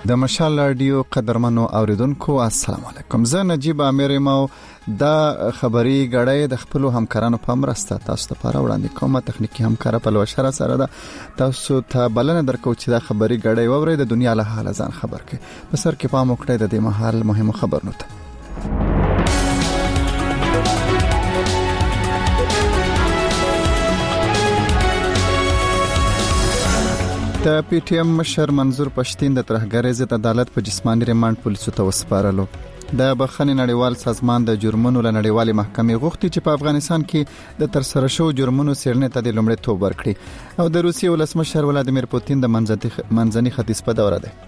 د مشال رادیو قدرمنو اوریدونکو السلام علیکم. زه نجیب امیر مو د خبري غړې د خپل همکارانو په مرسته تاسو ته لپاره وړاندې کومه تخنیکی همکار په لوشره سره ده. تاسو ته بلنه درکو چې د خبري غړې ووري د دنیا له حال ځان خبر کړي. په سر کې پام وکړئ د دې مهال مهمه خبرونه ته. د پی ټی ایم مشر منظور پښتين د ترهګرۍ ضد عدالت په جسماني ریماند پولیسو ته وسپارلو. د بخښنې نړیوال سازمان د جرمونو له نړیوالې محکمې غوښتي چې په افغانستان کې د ترسره شوو جرمونو څېړنې ته د لومړیتوب ورکړي. او د روسیې ولسمشر ولادیمیر پوتین د منځني ختیځ په دوره ده.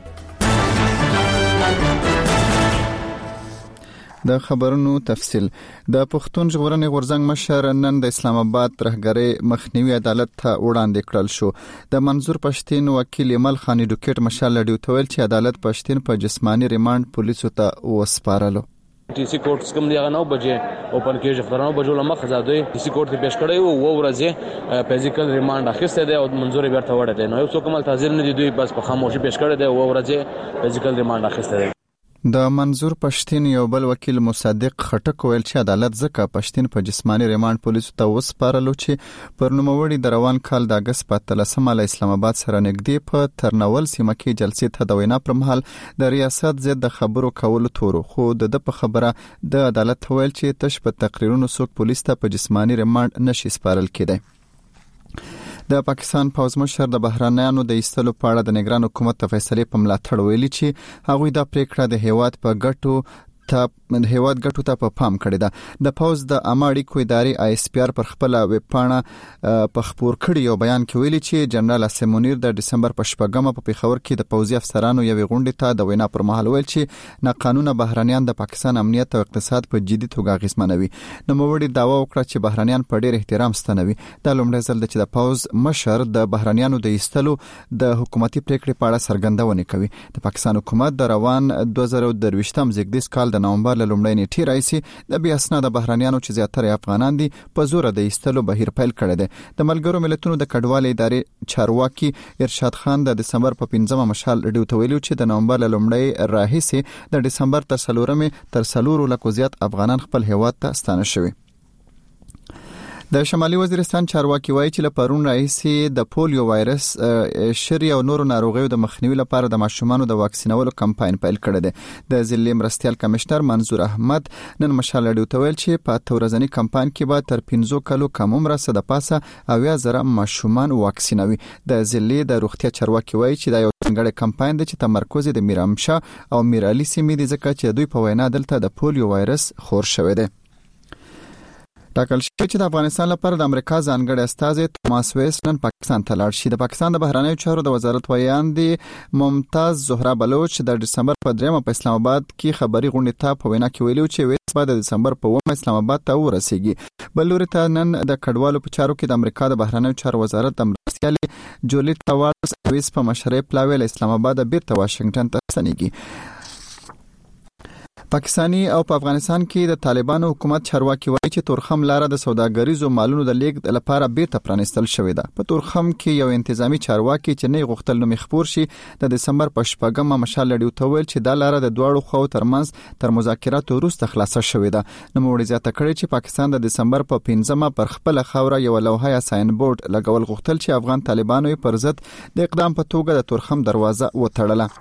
د خبرونو تفصیل. د پښتون ژغورنې غورځنګ مشر نن د اسلام آباد ترهګرۍ مخنیوي عدالت ته وړاندې کړل شو. د منظور پښتين وکیل ایمل خان ډوکټ مشال لډیو تویل چې عدالت پښتين په جسماني ریماند پولیسو ته وسپارلو. ټي سي کورټ کوم دی غنو بجې اوپن کې ځفرانو بجو لمخ زادوي ټي سي کورټ ته پیش کړی او ورځې فزیکل ریماند اخیسته دی او منظور بیرته وړه دی. نو یو څوک مل تحذير نه دی دوی بس په خاموشي پیش کړی دی او ورځې فزیکل ریماند اخیسته دی. د منظور پښتين یو بل وکیل مصدق خټک ویل چې عدالت ځکه پښتين په جسماني ریماند پولیسو ته وسپارلو چې پر نوموړي د روان کال د اگست په 13 له اسلام آباد سره نږدې په ترنول سیمه کې جلسې ته د وینا پر مهال د ریاست ضد د خبرو کولو تورو خو د په خبره د عدالت ویل چې تش په تقریرونو څوک پولیس ته په جسماني ریماند نشي سپارل کېدی. د پاکستان پوځ مشر د بهرانيانو د ایستلو په اړه د نگران حکومت د فیصلې په ملاتړ ویلي چې هغوی د پریکړه د هیواد په ګټو ته په پام کړی ده. د پوځ د اماړي کو ادارې آی اس پی آر پر خپل ویب پاڼه په خبر کړی یو بیان کې ویلي چې جنرال اسمونیر د دسمبر په شپږمه په پیښور کې د پوځي افسرانو یو غونډه ته د وینا پر مهال ویل چې ناقانونه بهرانيان د پاکستان امنیت او اقتصاد په جدي توګه اغیزمنوي. نو موړي داوا وکړه چې بهرانيان په ډېر احترام ستنوي. د لومړي ځل چې د پوځ مشر د بهرانيانو د ایستلو د حکومتي پریکړې په اړه څرګندونه کوي. د پاکستان حکومت د روان 2023م زیږدیز کال د نومبر له لومړۍ نیټې راځي د بیا اسناد بهرانيانو چې زیاتره افغانان دي په زور د ایستلو بهیر پیل کړی دی. د ملګرو ملتونو د کډوالۍ ادارې چارواکي ارشاد خان د دسمبر په 15مه مشال ډیو ته ویلو چې د نومبر له لومړۍ راهیسې د دسمبر تر 4 لکه زیات افغانان خپل هیواد ته ستانه شوي. د شمالي وزیرستان چارواکي وایي چې له پرون راهیسې د پولیو وایرس شری او نورو ناروغیو د مخنیوي لپاره د ماشومانو د واکسینولو کمپاین پیل کړی دی. د ضلع مرستیال کمشنر منظور احمد نن مشال لډیو ته ویل چې په تورزنی کمپاین کې به تر 15 کلو کم عمر سره د پاسه 90,000 ماشومان واکسینوي. د ضلع د روغتیا چارواکي وایي چې دا یو څنګه کمپاین دی چې تمرکز د میرامشا او میرعلی سیمې دي ځکه چې دوی په وینا دلته د پولیو وایرس خور شوی دی. ټاکل شوی چې د افغانستان لپاره د امریکا ځانګړی استازی توماس ویس نن پاکستان ته لاړ شي. د پاکستان د بهرنیو چارو د وزارت ویاندې ممتاز زهرا بلوچ د دسمبر په 3 په اسلام آباد کې خبري غونډه ته په وینا کې ویلو چې ویس بعد د دسمبر په 1 اسلام آباد ته ورسیږي. بلوري ته نن د کډوالو په چارو کې د امریکا د بهرنیو چارو وزارت د مرستیال جولیت تاوارس ویس په مشرۍ پلاوی له اسلام آباد بیرته واشنگټن ته ستنیږي. پاکستانی او په افغانستان کې د طالبانو حکومت چارواکي وایي چې تورخم لاره د سوداګریزو مالونو د لیږد لپاره بیرته پرانستل شوې ده. په تورخم کې یو انتظامی چارواکي چې نه غوښتل نو مخبور شي د دسمبر په 14مه مشال لډیو ته ویل چې دا لاره د دوړو خو ترمنځ تر مذاکراتو وروسته خلاصه شوې ده. نو موږ زیاته کړی چې پاکستان د دسمبر په 15مه پر خپل خوره یو لوحه یا ساين بورډ لګول غوښتل چې افغان طالبانو پر ضد د اقدام په توګه د تورخم دروازه وتړله.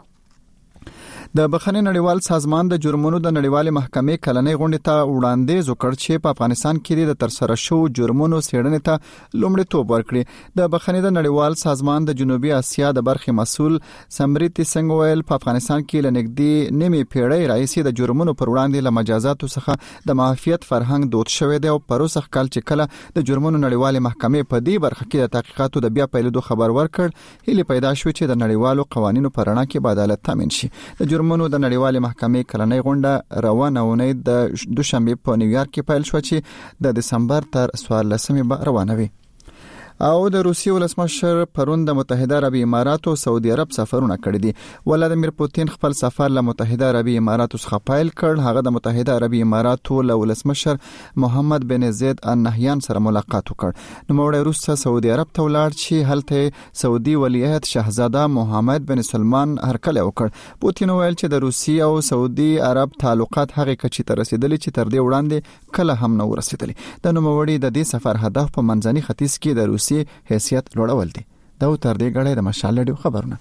د بخښنې نړیوال سازمان د جرمونو د نړیوالې محکمې کلنۍ غونډې ته وړاندیز وکړ چې په افغانستان کې د ترسره شوو جرمونو څېړنې ته لومړیتوب ورکړي. د بخښنې د نړیوال سازمان د جنوبي اسیا د برخې مسؤل سمریتی سنگ ویل په افغانستان کې لنګدي نیمه پیړۍ راځي د جرمونو پر وړاندې له مجازاتو څخه د معافیت فرهنګ دود شوی دی او پروسه کال چې کله د جرمونو نړیوالې محکمې په دې برخه کې د تحقیقاتو د بیا پیلېدو خبر ورکړ هلي پیدا شو چې د نړیوالو قوانینو پر رڼا کې عدالت تامین شي. د جرمونو د نړیوالې محکمې کلنۍ غونډه روانه اونۍ د دوشنبه په نیویارک کې پیل شو چې د دسمبر تر 14مې روانه وي. او د روسیې ولسمشر پرون د متحده عربی امارات او سعودي عرب سفرونه کړی دي. ولادیمیر پوتین خپل سفر له متحده عربی امارات څخه پیل کړ. هغه د متحده عربی امارات له ولسمشر محمد بن زید ال نهیان سره ملاقات وکړ. نو موړ روسه سعودي عرب ته ولاړ چې هلته سعودي ولیعهد شاهزاده محمد بن سلمان هرکلی وکړ. پوتین ویل چې د روسیې او سعودي عرب تعلقات هغه کچې ته رسیدلي چې تر دې وړاندې کله هم نه ورسېدلي. د نوموړي د دې سفر هدف په منځني ختیځ کې د روسیې حیثیت لوړول دي. دا تر دې غړې د مشال لډیو خبرونه.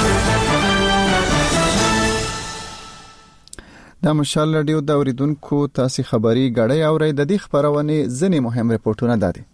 د مشال لډیو د اوریدونکو تاسو خبري غړې اوري. د دې خبرونه ځنې مهم ریپورتونه دادي.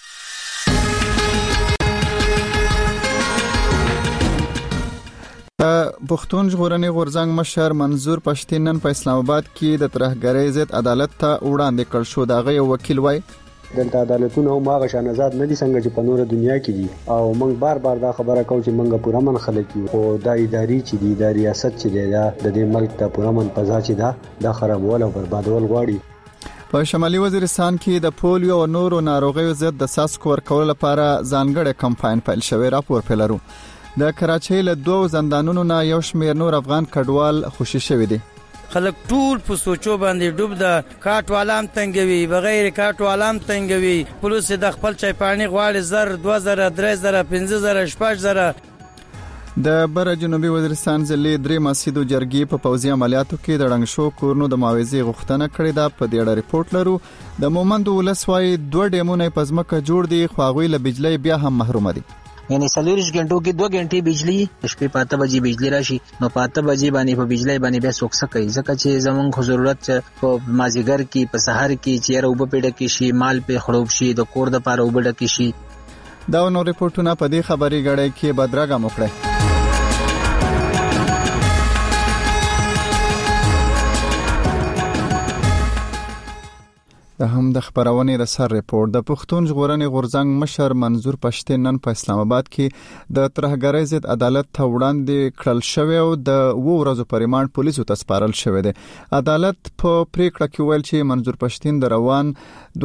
پښتون ژغورنې غورځنګ مشر منظور پښتين نن په اسلام آباد کې د ترهګرۍ ضد عدالت ته وړاندې کړ شو. دا غي وکیل وای دلته عدالتونه هم هغه شان آزاد نه دي څنګه چې په نور دنیا کې دي او موږ بار دا خبره کوو چې موږ پوره من خلک یو او دا اداري چې دي د ریاست چې دی د دې ملک ته پوره من پزا چې دا خرابول او بربادول غواړي. په شمالي وزیرستان کې د پولیو او نورو ناروغیو ضد د څاڅکو ورکولو لپاره ځانګړی کمپاین پیل شوی. راپور پیلرو د کراچۍ له 2 زندانونو نه یو شمېر نور افغان کډوال خوشي شوی دي. خلک ټول په سوچو باندې ډوب ده. کاټ والام تنګوي بغیر کاټ والام تنګوي. پولیس د خپل چایپانی غواړي 1000 2000 3000 5000 6000. د بر جنوبي وزیرستان ضلع درې مسجدو جرګې په پوځي عملیاتو کې د رنګ شو کورونو د معاوضې غوښتنه کړې ده. په دې اړه ریپورت لرو. د مومند ولسوالۍ 2 ډیمونه په ځمکه جوړ دي خو هغوی له بجلی بیا هم محروم دي. یعنی 40 غنټو کې 2 غنټې بجلی شپې 5 بجې بجلی راشي نو 5 بجې باندې په بجلی باندې بیا څوک څه کوي ځکه چې زمونږ ضرورت په مازیګر کې په سحر کې چې وب پیډه کې شي مال په خړوب شي د کور د پاره وبډه کې شي. دا نو ریپورتونه په دې خبري غړې کې بدرګه موکړه. هم د خبرونه د سر ریپورت. د پښتون ژغورنې غورځنګ مشر منظور پښتين نن په اسلام آباد کې د ترهګرۍ ضد عدالت ته وړاندې کړل شوی او د 2 ورځو په ریماند پولیسو ته سپارل شوی دی. عدالت په پریکړه کې ویل چې منظور پښتين د روان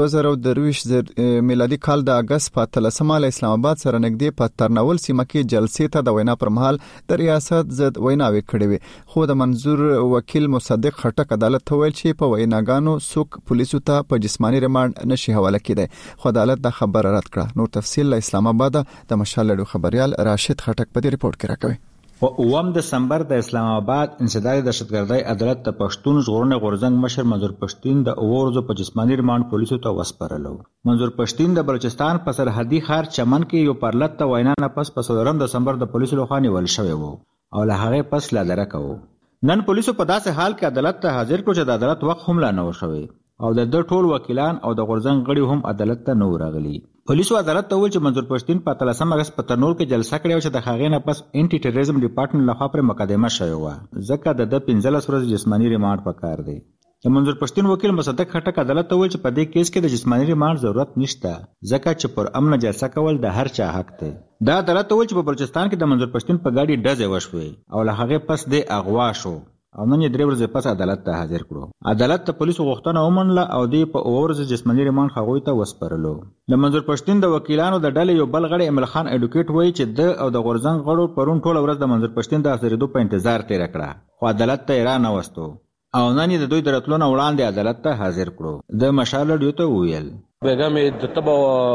2023 میلادي کال د اگست په 13 له اسلام آباد سره نږدې په ترنول سیمه کې جلسې ته د وینا پر مهال د ریاست ضد ویناوي کړې وي. خو د منظور وکیل مصدق خټک عدالت ته ویل چې په ویناګانو څوک پولیسو ته په جسمانی ریماند نشي حواله کېدای. خو عدالت د خبر رد کړه. نور تفصیل له اسلام آباد د مشال لډو خبريال راشد خټک په دې ریپورت کې راکوي. په 9 دسمبر د اسلام آباد انسداد دهشتګردۍ عدالت د پښتون ژغورنې غورځنګ مشر منظور پښتين د اورزو په جسمانی ریماند پولیسو ته وسپارلو. منظور پښتين د بلوچستان په سرحدي ښار چمن کې یو پرلط ته وینا نه پس په 14 دسمبر د پولیسو لخوا نیول شوی وو او له هغه پس لا درکو. نن پولیسو په داسې حال کې عدالت ته حاضر کړو چې د عدالت وخت هم لا نه وشوي او د ټول وکیلان او د غورځنګ غړي هم عدالت ته نه ورغلي. پولیسو عدالت ته ویل چې منظور پښتين په 13 اگست په ترنول کې جلسه کړې او چې د هغې نه پس انټي ټیرریزم ډپارټمنټ لخوا پر مقدمه شوی و ځکه د 15 ورځې جسمانی ریماند پکار دی. د منظور پښتين وکیل مصدق خټک عدالت ته ویل چې په دې کیس کې د جسمانی ریماند ضرورت نشته ځکه چې پر امن جلسه کول د هر چا حق دی. دا عدالت ته ویل چې په بلوچستان کې د منظور پښتين په ګاډي ډزې وشوي او له هغې پس د اغوا شو او نن یې 3 ورځې پس عدالت ته حاضر کړو. عدالت ته پولیسو غوښتنه ومنله او د په ورځ جسمانی ریماند هغوی ته وسپارلو. د منظور پښتين د وکیلانو د ډلې یو بل غړی امل خان اډوکیټ وایي چې د او د غورځنګ غړو پرون ټول ورځ د منظور پښتين د حاضرېدو په انتظار تیر کړه خو عدالت ته را نه وستو او نن یې د دوی د راتلو نه وړاندې عدالت ته حاضر کړو. د مشال لډیو ته ویل بیګم د تبا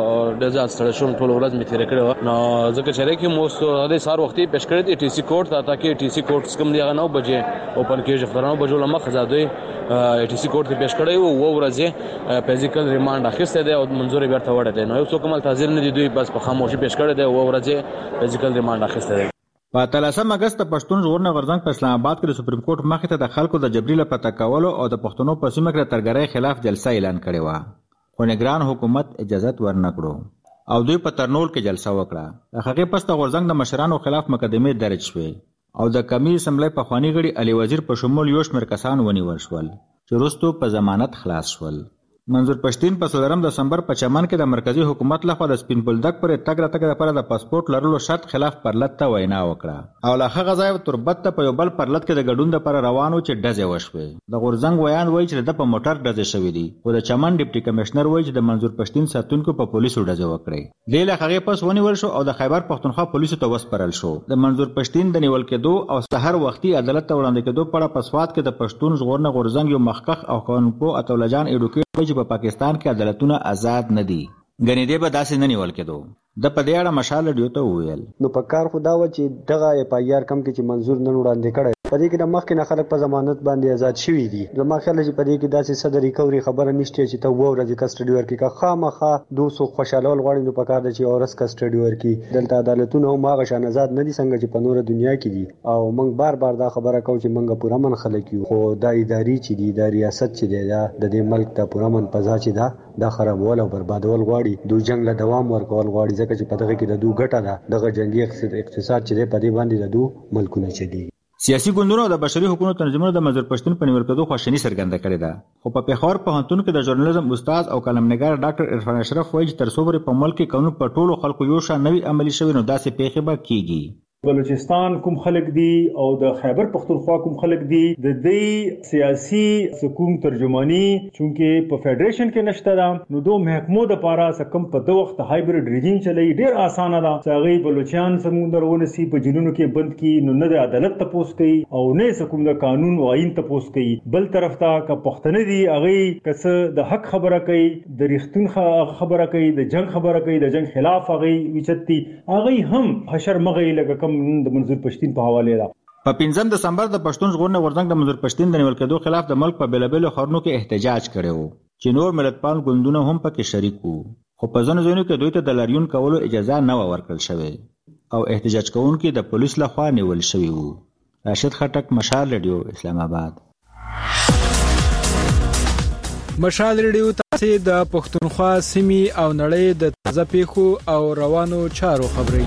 د ځات سره شون ټول ورځ می تیر کړو نو ځکه چې لکه مو د سار وختي پېښ کړی دی ټي سي کوډ ته تاکي ټي سي کوډ کوم دی 9 بجې اوپن کېږي خبرانو بجو لمه خزادوي ټي سي کوډ ته پېښ کړی وو ورځې فزیکل ریماند اخیسته دی او منظور بیرته وړه دی نو یو څوک مل حاضر نه دی دوی بس په خاموشي پېښ کړی دی وو ورځې فزیکل ریماند اخیسته دی. په 13 اگست پښتون ژغورنې غورځنګ په اسلام آباد کې د سپریم کورټ مخې ته د خلکو د جبري له پته کولو او د پښتنو په سیمه کې ترګرۍ خلاف جلسه اعلان کړې و خو نگران حکومت اجازه ورنکړو او دوی په ترنول کې جلسه وکړه. د هغې پس د غورځنګ د مشرانو خلاف مقدمې درج شوې او د کمی اسمبلی پخواني غړي علي وزیر په شمول یو شمېر کسان ونیول شول چې وروستو په ضمانت خلاص شول. منظور پښتین په 13 دسمبر په چمن کې د مرکزی حکومت لخوا د سپین بولدک پر تګ راتګ لپاره د پاسپورت لرلو شرط خلاف پرلط ته وینا وکړه او له هغه ځای تربت په یو بل پرلط کې د ګډون لپاره روانو چې ډزې وشوې. د غورزنګ ویان وایي چې د په موټر ډزې شوې دي او د چمن ډیپټي کمشنر وایي چې د منظور پښتین ساتونکو په پولیسو ډزې وکړې. د له هغه پس ونیول شو او د خیبر پښتونخوا پولیسو ته وسپارل شو. د منظور پښتین د نیول کېدو او سحر وختي عدالت ته وړاندې کېدو په اړه په سواد کې د پښتون ژغورنه غورزنګ یو مخکخ او قانونپوه عطاالله ایډوکیټ وایي چې په پاکستان کې عدالتونه آزاد نه دي. ګنې دې به داسې نه نیول کېدو. د په دې اړه مشال ډیو ته وویل نو په کار خو دا و چې دغه اف آی آر کم کې چې منظور نن وړاندې کړی په دې کې د مخکې نه خلک په ضمانت باندې آزاد شوي دي. زما خیال چې په دې کې داسې څه د ریکوري خبره نشته چې ته وو ورځې کسټډي ورکړي که خامخا 200 خوشالول غواړي نو په کار ده چې اورس کسټډي ورکړي. دلته عدالتونه هم هغه شان آزاد نه دي څنګه چې په نوره دنیا کې دي او موږ بار بار دا خبره کوو چې موږ پوره من خلک یو خو دا اداري چې دي د ریاست چې دی د دې ملک ته پوره من فضا چې دا خرابول او بربادول غواړي. دوی جنگ له دوام ورکول غواړي ځکه چې په دغه کې د دوی ګټه ده دغه جنگي اقتصاد چې دی په دې باندې د دوی ملکونه چلی. سیاسي ګوندونو د بشري حقوقو تنظیمونو د منظور پښتون په نیول کېدو خوشحالي څرګنده کړې ده. خو په پېښور پوهنتون کې د ژورنالیزم استاد او کالمنګار ډاکټر عرفان اشرف وایي چې تر څو پورې په ملک کې قانون په ټولو خلکو یو شان نوي عملي شوي نو داسې پیښې به کیږي. بلوچستان کوم خلک دي او د خیبر پختونخوا کوم خلک دي د دې سیاسي سکون ترجمانی چونکه په فدریشن کې نشته دا نو دوه محکمو د پاره سکم په دوه وخت هایبرید ریژیم چلی ډیر اسانه ده چې هغه بلوچستان سمندر ونسی په جنونو کې بند کی نو نه د عدالت تپوس کوي او نه سکم د قانون او آئین تپوس کوي. بل طرف ته ک پښتنه دي هغه کس د حق خبره کوي د ریښتون خبره کوي د جنگ خبره کوي د جنگ خلاف هغه وچتي هغه هم حشر مغي لګه د منظور پښتین په حواله ده. په 15 دسمبر د پښتون ژغورنې غورځنګ د منظور پښتین د نیول کېدو خلاف د ملک په بیلابېلو ښارونو کې احتجاج کړی و چې نور ملتپال ګوندونه هم پکې شریک وو خو په ځینو ځایونو کې دوی ته د لاریون کولو اجازه نه ورکړل شوې او احتجاج کوونکي د پولیس لخوا نیول شوي وو. راشد خټک، مشال رادیو، اسلام آباد. مشال رادیو تاسو د پښتونخوا سیمې او نړۍ د تازه پیښو او روانو چارو خبري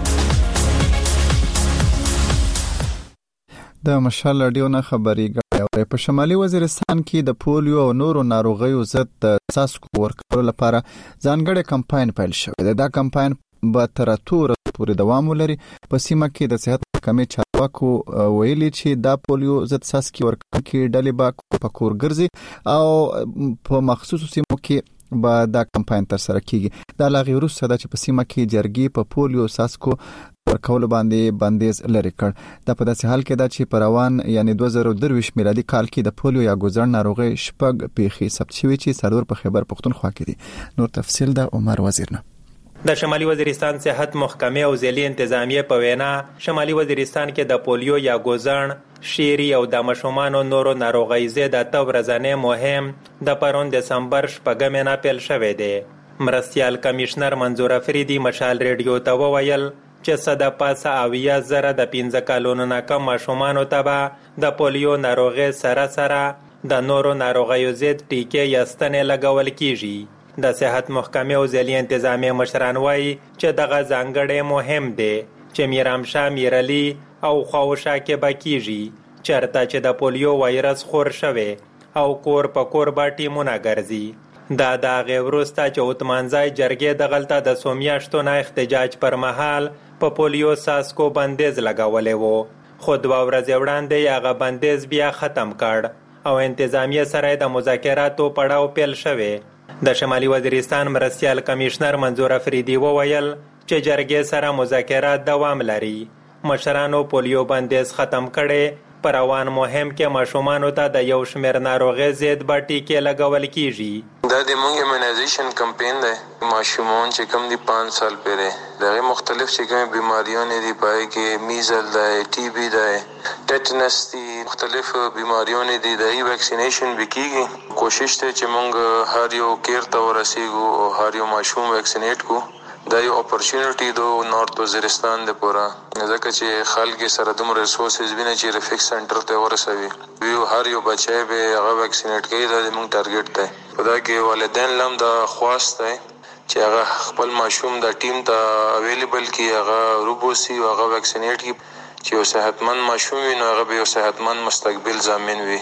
د مشال رادیو نه خبريږي. په شمالي وزیرستان کې د پولیو او نورو ناروغیو ضد د څاڅکو ورکولو لپاره ځانګړی کمپاین پیل شوی دی. دا کمپاین به تر 2 ورځې پورې دوام ولري. په سیمه کې د صحت محکمې چارواکو ویلي چې دا پولیو ضد څاڅکي ورکوونکي ډلې به په کور ګرځي او په مخصوصو سیمو کې به دا کمپاین تر سره کیږي. دا لاغي وروسته د چې په سیمه کې جرګي په پولیو څاڅکو ورکولو باندې بندیز لري کړ. دا په داسې حال کې دا چې په روان یعنی 2023 میلادي کال کې د پولیو یا ګوزړ ناروغي شپږ پیښې ثبت شوې چې څلور په خیبر پښتونخوا کې دي. نور تفصیل د عمر وزیر نه. د شمالي وزیرستان صحت محکمې او ځلي انتظامیه په وینا شمالي وزیرستان کې د پولیو یا ګوزړ، شيري او د ماشومانو نورو ناروغۍ ضد د ورځنی مهم د پرون دسمبر 8 نه پیل شوې ده. مرستيال کمشنر منظور افریدي مشال رادیو ته وویل چې صد پاسه 20,000 د 15 کالونو نه کم ماشومانو ته د پولیو ناروغي سره د نورو ناروغیو ضد ټیکې یا ستنې لګول کیږي. د صحت محکمې او ځلي انتظامیه مشران وایي چې دغه ځانګړی مهم دی چې میرامشاه، میرعلي او خواوشا کې به کیږي چېرته چې د پولیو وایرس خور شوی او کور په کور به ټیمونه ګرځي. دا د هغې وروسته چې عثمانزی جرګې دغلته د څو میاشتو نه احتجاج پر مهال په پولیو څاڅکو بندیز لګولی و خو 2 ورځې وړاندې هغه بندیز بیا ختم کړ او انتظامیه سره د مذاکراتو پړاو پیل شوی. د شمالي وزیرستان مرستيال کمشنر منظور افریدي وویل چې جرګې سره مذاکرات دوام لري. مشرانو پولیو بندیز ختم کړي. پر روان مهم کې ماشومانو ته د یو شمېر ناروغۍ ضد به ټیکې لګول کیږي. دا د مونږ ایمونایزیشن کمپین دی. ماشومان چې کم دي 5 سال پورې دغه مختلف چې کوم بیماریونه دي پای کې میزل دی، ټي بي دی، ټیټنس دي، مختلف بیماریونه دي د ویکسینیشن وکیږي. کوشش ته چې مونږ هر یو کیر ته ورسیږو او هر یو ماشوم ویکسینیټ کو. دا یو اپورچونټی دو نارت وزیرستان د پورا ځکه چې خلک سره دومره ریسورسز ویني چې ریفیکس سنټر ته ورسوي ویو هر یو بچی به هغه ویکسینیټ کوي. دا زموږ ټارګټ دی. په دا کې والدین لم دا خواست دی چې هغه خپل ماشوم د ټیم ته اویلیبل کی هغه روبوسی او هغه ویکسینیټ کی چې یو صحتمند ماشوم وي نو هغه به یو صحتمند مستقبل ضامن وي.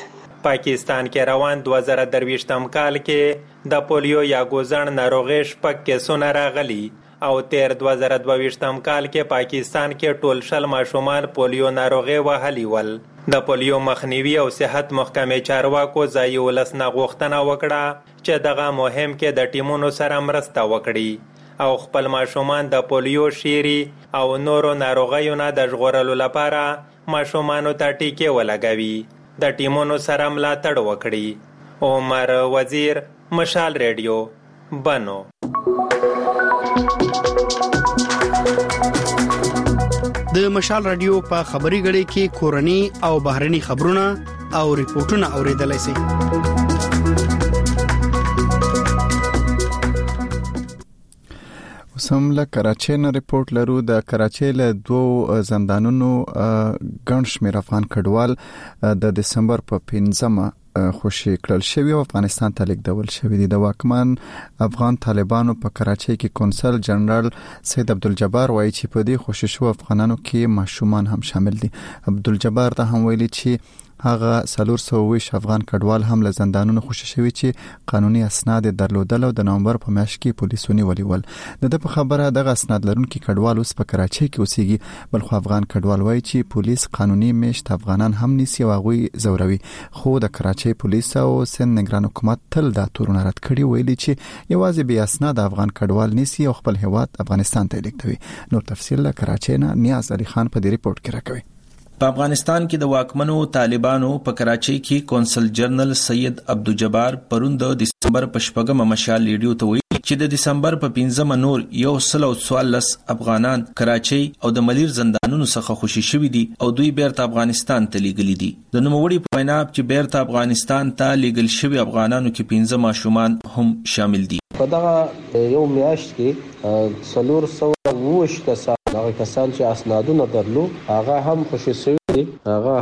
پاکستان کې روان 2023م کال کې د پولیو یا ګوزڼ ناروغي شپږ کیسونه راغلي او تیر 2022م کال کې پاکستان کې ټول شل ماشومان پولیو ناروغي وهلي ول. د پولیو مخنیوي او صحت محکمې چارواکو ځای ولس نه غوښتنه وکړه چې دغه مهم کې د ټیمونو سره مرسته وکړي او خپل ماشومان د پولیو شیری او نورو ناروغیو نه د ژغورلو لپاره ماشومانو ته ټیکې ولګوي. د ټیمونو سره ملاتړ وکړي. عمر وزیر، مشال ریډیو، بنو. د مشال رادیو په خبري غړي کې کورني او بهرني خبرونه او ریپورتونه اوریدلای شئ. وسم له کراچۍ نه ریپورت لرو. د کراچۍ له 2 زندانونو ګڼ شمېر افغان کډوال د دسمبر په 15مه خوشي کړل شوی او افغانستان ته لیږدول شوی دي. د واکمن افغان طالبانو په کراچۍ کې کونسل جنرال سید عبدالجبار وایي چې په دې خوشي شو افغانانو کې ماشومان هم شامل دي. عبدالجبار ته هم ویلي چې هغه 420 افغان کډوال هم له زندانونو خوشي شوی چې قانوني اسناد درلودل او د نومبر په میاشت کې پولیسو نیولي ول. د په خبره دغه اسناد لرونکي کډوال اوس په کراچۍ کې اوسېږي، بل خو افغان کډوال وایي چې پولیس قانوني میشت افغانان هم نیسي او هغه زوروي. خو د کراچۍ پولیس او سند نگران حکومت تل دا تورونه رد کړي، ویلي چې یوازې بې اسناد افغان کډوال نیسي او خپل هیواد افغانستان ته لیږدوي. نور تفصیل له کراچۍ نه نیاز علي خان په دې ریپورت کې راکوي. په افغانستان کې د واکمنو طالبانو په کراچۍ کې کونسل جنرال سید عبدالجبار پرون د دسمبر په 4مه مشال ریډیو ته ویلي چې د دسمبر په 15مه نور 114 افغانان کراچۍ او د ملیر زندانونو څخه خوشي شوي دي او دوی بیرته افغانستان ته لیږلي دي. د نوموړي په وینا چې بیرته افغانستان ته لیږل شوي افغانانو کې 15 ماشومان هم شامل دي. په دغه یو میاشت کې 420 کسان هغه کسان چې اسنادونه درلو هغه هم خوشي شوي دي، هغه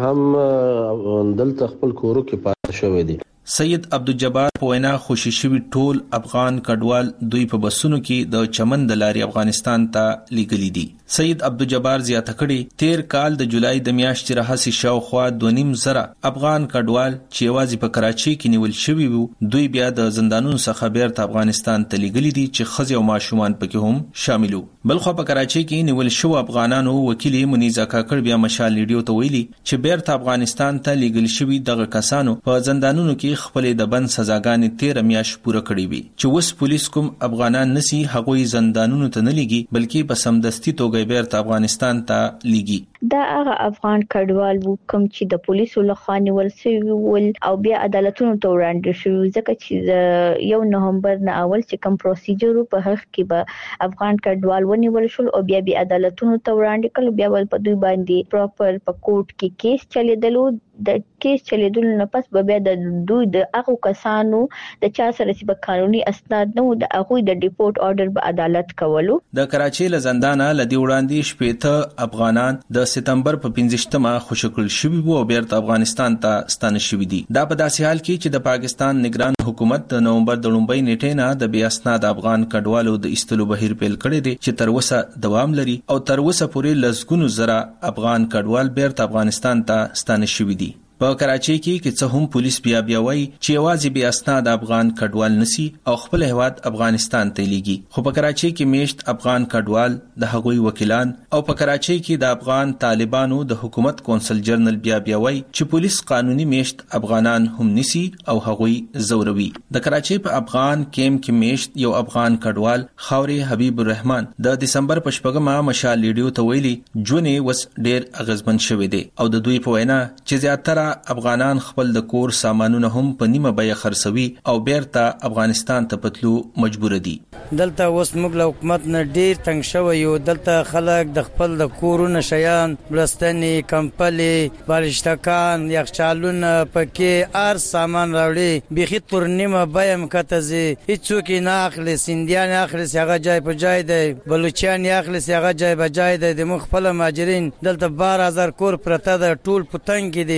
هم دلته خپل کورو کې پاتې شوي دي. سید عبدالجبار په وینا خوشي شوي ټول افغان کډوال دوی په بسونو کې د چمن د لارې افغانستان ته لیږلي دي. سید عبدالجبار زیاته کړي تیر کال د جولای د میاشتې راهیسې شاوخوا 2.5 افغان کډوال چې یوازې په کراچۍ کې نیول شوي وو دوی بیا د زندانونو څخه بیرته افغانستان ته لیږلي دي چې ښځې او ماشومان پکې هم شامل وو. بلخو په کراچۍ کې نیول شوو افغانانو وکیل منیزه کاکړ بیا مشال ریډیو ته ویلي چې بیرته افغانستان ته لیږل شوي دغه کسانو په زندانونو کې خپلې د بند سزاګانې 13 میاشت پوره کړې وي چې اوس پولیس کوم افغانان نسی هغوی زندانونو ته نه لیږي بلکې په سمدستي توګه بیرته افغانستان ته لیږي. دا هغه افغان کډوال وو کوم چې د پولیسو لخوا نیول شوي ول او بیا عدالتونو ته وړاندې شوي، ځکه چې 1 نومبر نه اول چې کوم پروسیجر په حق کې به افغان کډوال ونیول شول او بیا عدالتونو ته وړاندې کړل، بیا په دوی باندې پراپر په کوټ کې کیس چلیدلو. د کیس چلیدلو نه پس به بیا د دوی د هغو کسانو د چا سره چې په قانوني اسناد نه و د هغوی د ډیپورټ آرډر به عدالت کولو. د کراچۍ له زندانه لدی وړاندې 80 افغانان د سپتمبر په 15مه خوشي کړل شوي وو او بیرته افغانستان ته ستانه شوي دي. دا په داسې حال کې چې د پاکستان نگران حکومت د نومبر د 1 نیټې نه د بې اسناد افغان کډوالو د ایستلو بهیر پیل کړی دی چې تر اوسه دوام لري او تر اوسه پورې لسګونو زره افغان کډوال بیرته افغانستان ته ستانه شوي دي. په کراچۍ کې څه هم پولیس بیا وایي چې یوازې بې اسناد افغان کډوال نسی او خپل هیواد افغانستان ته لیږي، خو په کراچۍ کې میشت افغان کډوال د هغوی وکیلان او په کراچۍ کې د افغان طالبانو د حکومت کونسل جنرال بیا وایي چې پولیس قانوني میشت افغانان هم نسی او هغوی زوروي. د کراچۍ په افغان کیمپ کې میشت یو افغان کډوال خاوري حبیب الرحمن د دسمبر په 4مه مشال ریډیو ته ویلي ژوند وس ډیر اغیزمن شوی دی او د دوی په وینا چې زیاتره افغانان خپل د کور سامانونه هم په نیمه بیه خرڅوي او بیرته افغانستان ته پتلو مجبور دي. دلته اوس موږ له حکومت نه ډیر تنگ شوی یو. دلته خلک د خپل د کورونو شیان بلستنې، کمپلې، بالشتکان، یخچالونه پکې هر سامان راوړي بیخي تر نیمه بیه مکته زی هیڅوک نه اخلي. سیندیان اخلي هغه جای په جای دی، بلوچیان اخلي هغه جای په جای دی. د مخ خپل ماجرین دلته 12000 کور پرته ده، ټول پتنګ دي، ټول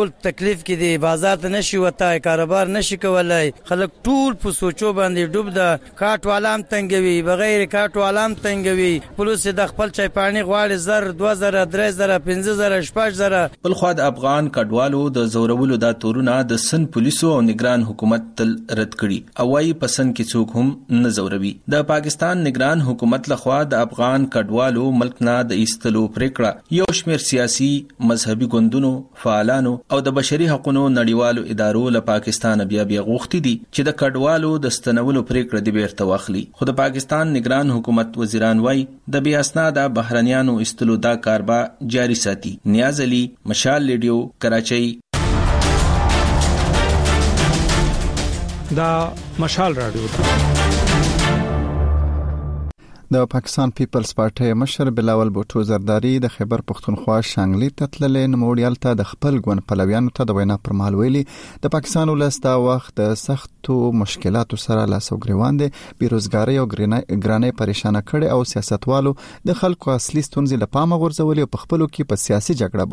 ټول تکلیف کې دي، بازار ته نشي وتای، کاروبار نشي کولای، خلک ټول په سوچو باندې ډوب ده. کاټ والام تنګوي، بغیر کاټ والام تنګوي، پولیس د خپل چای پانی غواړي 2000 3000 15000 15000. بل خو د افغان کډوالو د زورولو د تورونه د سن پولیسو او نگران حکومت تل رد کړي او وايي پسند کې څوک هم نه زوروي. د پاکستان نگران حکومت لخوا د افغان کډوالو ملک نه د ایستلو پریکړه یو شمېر سیاسي مذهبي ګوندونو فعالانو او د بشري حقوقو نړیوالو ادارو له پاکستان بیا غوښتي دي چې د کډوالو د ستنولو پریکړه دی بیرته واخلي. خو د پاکستان نگران حکومت وزیران وایي د بې اسناده بهرنیانو ایستلو دا کار به جاری ساتي. نیاز علي، مشال ریډیو، کراچۍ. دا مشال رادیو د پاکستان پیپلز پارټي مشر بلاول بوټو زرداری د خیبر پختونخوا شانګلې ته تللې نوموړیال ته د خپل ګوند پلویانو ته د وینا پر مهال ویلي د پاکستان ولس دا وخت د سختو مشکلاتو سره لاس او ګریوان دي، بیروزګاری او ګرانۍ پریشان کړي او سیاستوالو د خلکو اصلي ستونزې له پامه غورځولې او په خپلو کې په سیاسي جګړه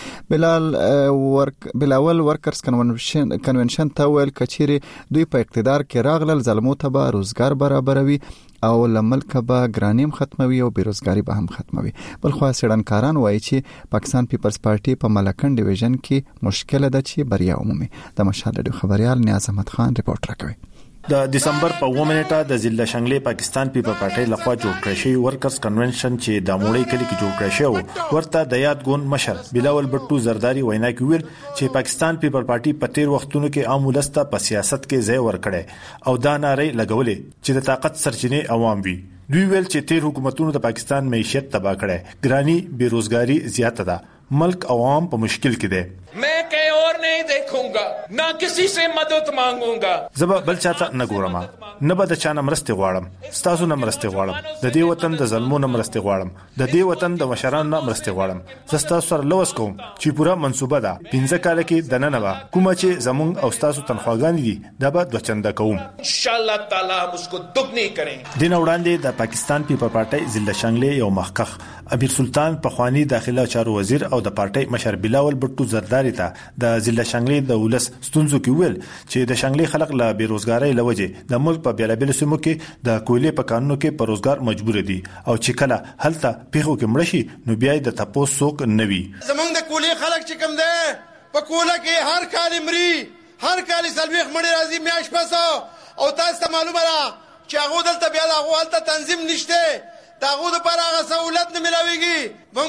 بوختي. بلاول ورکرز کنونشن ته ویل کچېري دوی په اقتدار کې راغلل ظلمو ته به روزګار برابروي او لملک به ګرانیم ختموي او بیروزګاری به هم ختموي. بل خو سړنکاران وایي چې پاکستان پیپلز پارټي په ملکن ډیویژن کې مشکل ده چې بریا عمومي. د مشال ډیو خبريال نیاز احمد خان ریپورت راکوي. د دسمبر په 1 نیټه د ضلع شنګلې پاکستان پیپل پارټي لخوا جوړ کړی شوی ورکرز کنونشن چې د موړی کلی کې جوړ کړی شو ورته د یاد ګوند مشر بلاول بټو زرداری وینا کوي چې پاکستان پیپل پارټي په تیر وختونو کې عام ولسته په سیاست کې ځای ورکړي او دا ناري لګولې چې د طاقت سرچینې عوام وي. دوی ویل چې تیر حکومتونو د پاکستان معیشت تباہ کړي، ګرانی بیروزګاری زیاته ده، ملک عوام په مشکل کې ده. मैं कहीं और नहीं देखूंगा, ना किसी से मदद मांगूंगा. زبا بل چاته نه ګورم، نه به د چا نه مرسته غواړم، ستاسو نه مرسته غواړم، د دې وطن د ظلمونو نه مرسته غواړم، د دې وطن د مشرانو نه مرسته غواړم. زستا سره لوس کوم چې پورا منصوبه ده 15 کال کې د نن نه کومه چې زمونږ او ستاسو تنخواګان دي دا به د چنده کوم ان شاء الله تعالی هم اس کو دگنی کریں. دین وړاندې د پاکستان پیپل پارټي ضلع شانګلې یو مخکخ امیر سلطان پخوانی داخله چارو وزیر او د پارټي مشر بلاول بټو زرداری ته د ضلع شانګلې د ولس ستونزو کې ویل چې د شانګلې خلک له بیروزګاری لوجه د ملک په بیلابل سیمو کې د کویلې په قانونو کې پر روزګار مجبور دي او چې کله هلته پیغو کې مړشي نو بیا د تپوس څوک نوي. زمونږ د کویلې خلک چې کوم ده په کوله کې هر کال مري، هر کال سلويخ مړي راځي میاش پسو او تاسو ته معلومه ده چې هغه دلته بیا هغه هلته تنظیم نشته، تاغو د پر هغه سہولت نه ملاويږي. موږ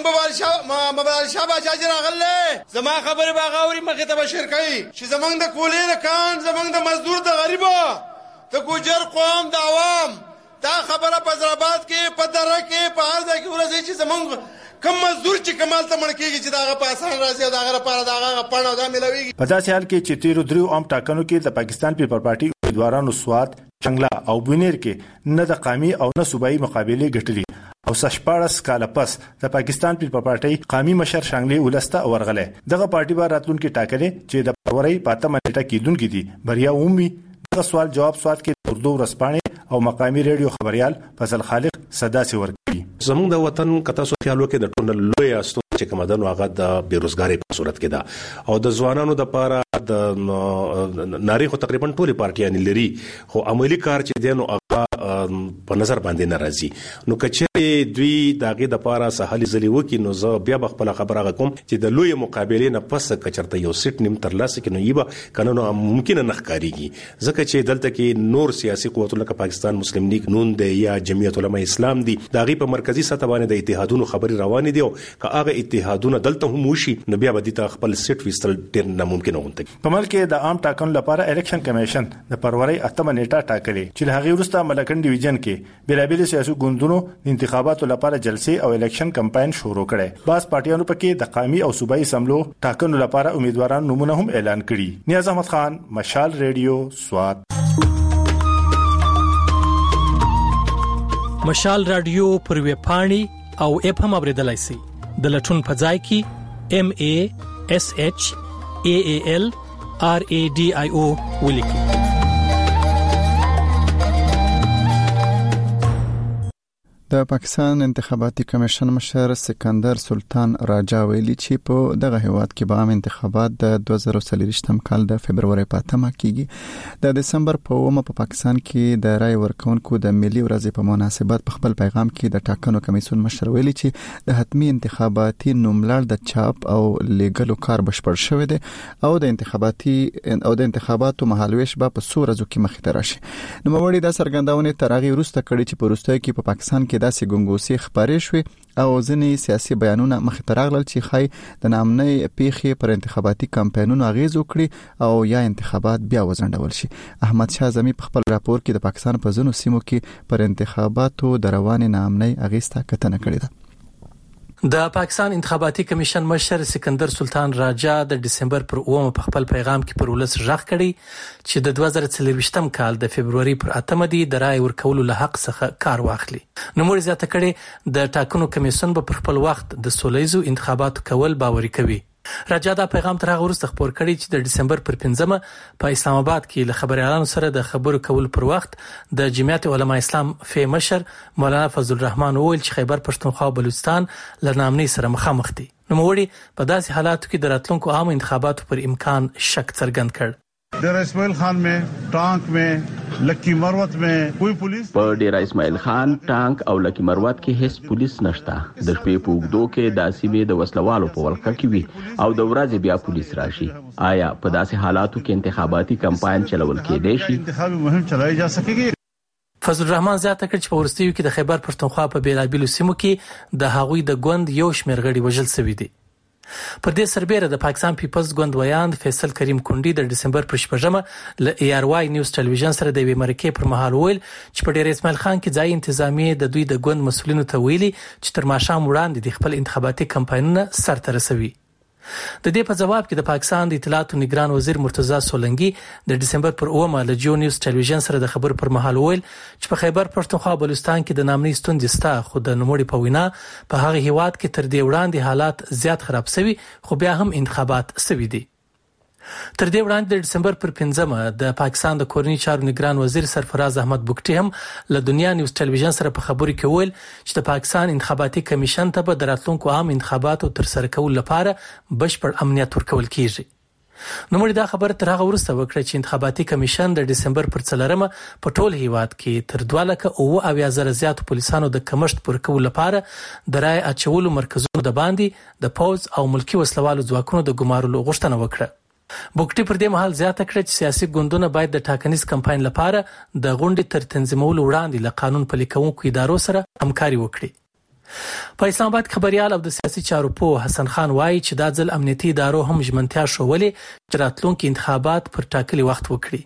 به مبارک شاه جاجر غلې زما خبره باغاوري مخه ته بشیر کوي چې زمنګ د کولې د کان زمنګ د مزدور د غریبو ته ګوجر قوم د عوام دا خبره په زرابات کې په دره کې په هر ځای کې ورسې چې زمنګ کم مزدور چې کمال ته مړکیږي چې داغه په آسان راځي او داغه لپاره داغه پړنه دا ملاويږي. په داسې حال کې چې تیر درو عام ټاکنو کې د پاکستان پیپل پارټي امیدوارانو سواد چنګلا او بونیر کې نه د قومي او نه صوبایي مقابله ګټلي او سشپارس کال پس د پاکستان پیپل پارټي قومي مشر شانګلې ولسته ورغله. دغه پارټي بار راتلونکو ټاکنې چې د فروری پاتمه نیټه کې دونکې دي بریا عمومي. دغه سوال جواب سواد کې اردو ورسپانې او مقامی ریډیو خبريال فضل خالق صدا سي ورکړي. زموږ د وطن کته سو خیالو کې د ټول لوی استو چې کومدن هغه د بیروزګاری په صورت کې ده او د ځوانانو د پاره د ناری خو تقریبا ټولي پارټیان لري خو عملی کار چې دینو په نظر باندې ناراضي. نو کچې دوی داګه د پاره سهالي زلي وکي نو زه بیا خپل خبره کوم چې د لوی مقابله نه پس کچرته یو سیټ نیم تر لاسه کې نو یبه کنه ممکن نه ښکاریږي ځکه چې دلته کې نور سیاسي قوتونه لکه پاکستان مسلم لیگ نون دی یا جمعیت علماء اسلام دی داغي په مرکزی سطح باندې د اتحادونو خبري روان دي او که هغه اتحادونه دلته هم وشي نو بیا به د خپل سیټ وستل ډیر ناممکن ونته. په ملک کې د عام ټاکنو لپاره الیکشن کمیشن د فروری 8 نیټه ټاکلې چې هغه ورسته ملکن ډیویژن کې بیلابل سیاسي ګوندونو انتخاباتو لپاره جلسې او الیکشن کمپاین شروع کړي. باز پارټیانو پکې د قومي او صوبایي سملو ټاکنو لپاره امیدواران نمونه هم اعلان کړي. نیاز احمد خان، مشال ریډیو، سوات. مشال رادیو پر ویب پاڼي او اپ هم اوریدلای شئ. د لټون په ځای کې MASHAALRADIO ولیکئ. د پاکستان انتخاباتي کمیشن مشر سکندر سلطان راجا ویلي چې په دغه هیواد کې به عام انتخابات د 2023م کال د فبرवरी په 8مه کېږي. د دسمبر په 9مه په پاکستان کې د رای ورکونکو د ملي ورځې په مناسبت په خپل پیغام کې د ټاکنو کمیسیون مشر ویلي چې د حتمی انتخاباتي نوملړ د چاپ او لیګلو کار بشپړ شوی دی او د انتخاباتو مهالويش به په 100 ورځو کې مخې ته راشي. نو موري د سرګنداونې ترغي وروسته کړي چې په وروستیو کې په پاکستان کې داسې ګنګوسې خبرې شوې او ځینې سیاسي بیانونه مخې ته راغلل چې خای د نامنۍ پیښې پر انتخاباتي کمپاینونو اغیز وکړي او یا انتخابات بیا وځنډول شي. احمد شاه زمي په خپل راپور کې د پاکستان په ځینو سیمو کې پر انتخاباتو د روان نامنۍ اغیز ته کتنه کړې ده. د پاکستان انتخاباتي کمیشن مشر سکندر سلطان راجا د دسمبر پر 9مه په خپل پیغام کې پر ولس ژغ کړي چې د 2023م کال د فبرवरी پر 8مه دی د رای ورکولو له حق څخه کار واخلي. نو موږ زیاته کړي د ټاکنو کمیسیون به پر خپل وخت د سولېزو انتخاباتو کول باوري کوي. راجا دا پیغام تر هغه وروسته خبر کړي چې د دسمبر پر 5مه په اسلام آباد کې له خبريالانو سره د خبرو کول پر وخت د جمعیت علما اسلام فی مشر مولانا فضل الرحمن وویل چې خیبر پښتونخوا او بلوچستان له نامنۍ سره مخامخ دي. نو موږ په داسې حالاتو کې د راتلونکو عام انتخاباتو پر امکان شک څرګند کړ. ډیر اسماعیل خان میں ټانک میں لکی مروت میں کوئی پولیس په ډیر اسماعیل خان ټانک او لکی مروت کې هیڅ پولیس نشته. د شپې په وګدو کې د سیمې د وسلوالو په ولکه کې وي او د ورځې بیا پولیس راشي. آیا په داسې حالاتو کې انتخاباتي کمپاین چلول کېدای شي؟ انتخابي مهم چلای جا سکیږي. فضل الرحمن زیاته کړ چې په ورستیو کې د خیبر پښتونخوا په بیلابیلو سیمو کې د هغوی د ګوند یو شمېر غړي وژل شوي دي. پر دې سربېره د پاکستان پیپلز ګوند ویاند فیصل کریم کونډي د دسمبر پر 14مه ل ای آر وای نیوز ټلویزیون سره د وی مرکې پر مهال ویل چې په ډیر اسماعیل خان کې ځای انتظامی د دوی د ګوند مسولینو ته ویلي چې تر ماښام وړاندې د خپل انتخاباتي کمپاینونه سرته رسوي. د دې په جواب کې د پاکستان د اطلاعاتو نگران وزیر مرتضی سولنګي د دسمبر پر 9مه له جو نیوز ټلویزیون سره د خبرو پر مهال ویل چې په خیبر پښتونخوا او بلوچستان کې د نامنۍ ستونزې ستا خو د نوموړي په وینا په هغه هیواد کې تر دې وړاندې حالات زیات خراب شوي خو بیا هم انتخابات شوي دي. تر دې وړاندې د دسمبر پر 5مه د پاکستان د کورنۍ چارو نگران وزیر سرفراز احمد بوکټي هم له دنیا نیوز ټلویزیون سره په خبرو کې ویل چې د پاکستان انتخاباتي کمیشن ته به د راتلونکو عام انتخاباتو تر سره کولو لپاره بشپړ امنیت ورکول کیږي. نو موږ دا خبره تر هغه وروسته وکړه چې انتخاباتي کمیشن د دسمبر پر 4مه په ټول هیواد کې تر 2,00,000 زیاتو پولیسانو د کمښت پوره کولو لپاره د رای اچولو مرکزونو د باندې د پوز او ملکی وسلوالو ځواکونو د ګمارلو غوښتنه وکړه. بوکټي پر دې مهال زیاته کړه چې سیاسي ګوندونه باید د ټاکنیز کمپاین لپاره د غونډې تر تنظیمولو وړاندې له قانون پلي کوونکو ادارو سره همکاري وکړي. په اسلام آباد خبريال او د سیاسي چارو په حسن خان وایي چې دا ځل امنیتي ادارو هم ژمنتیا شولې چې راتلونکي انتخابات پر ټاکلي وخت وکړي.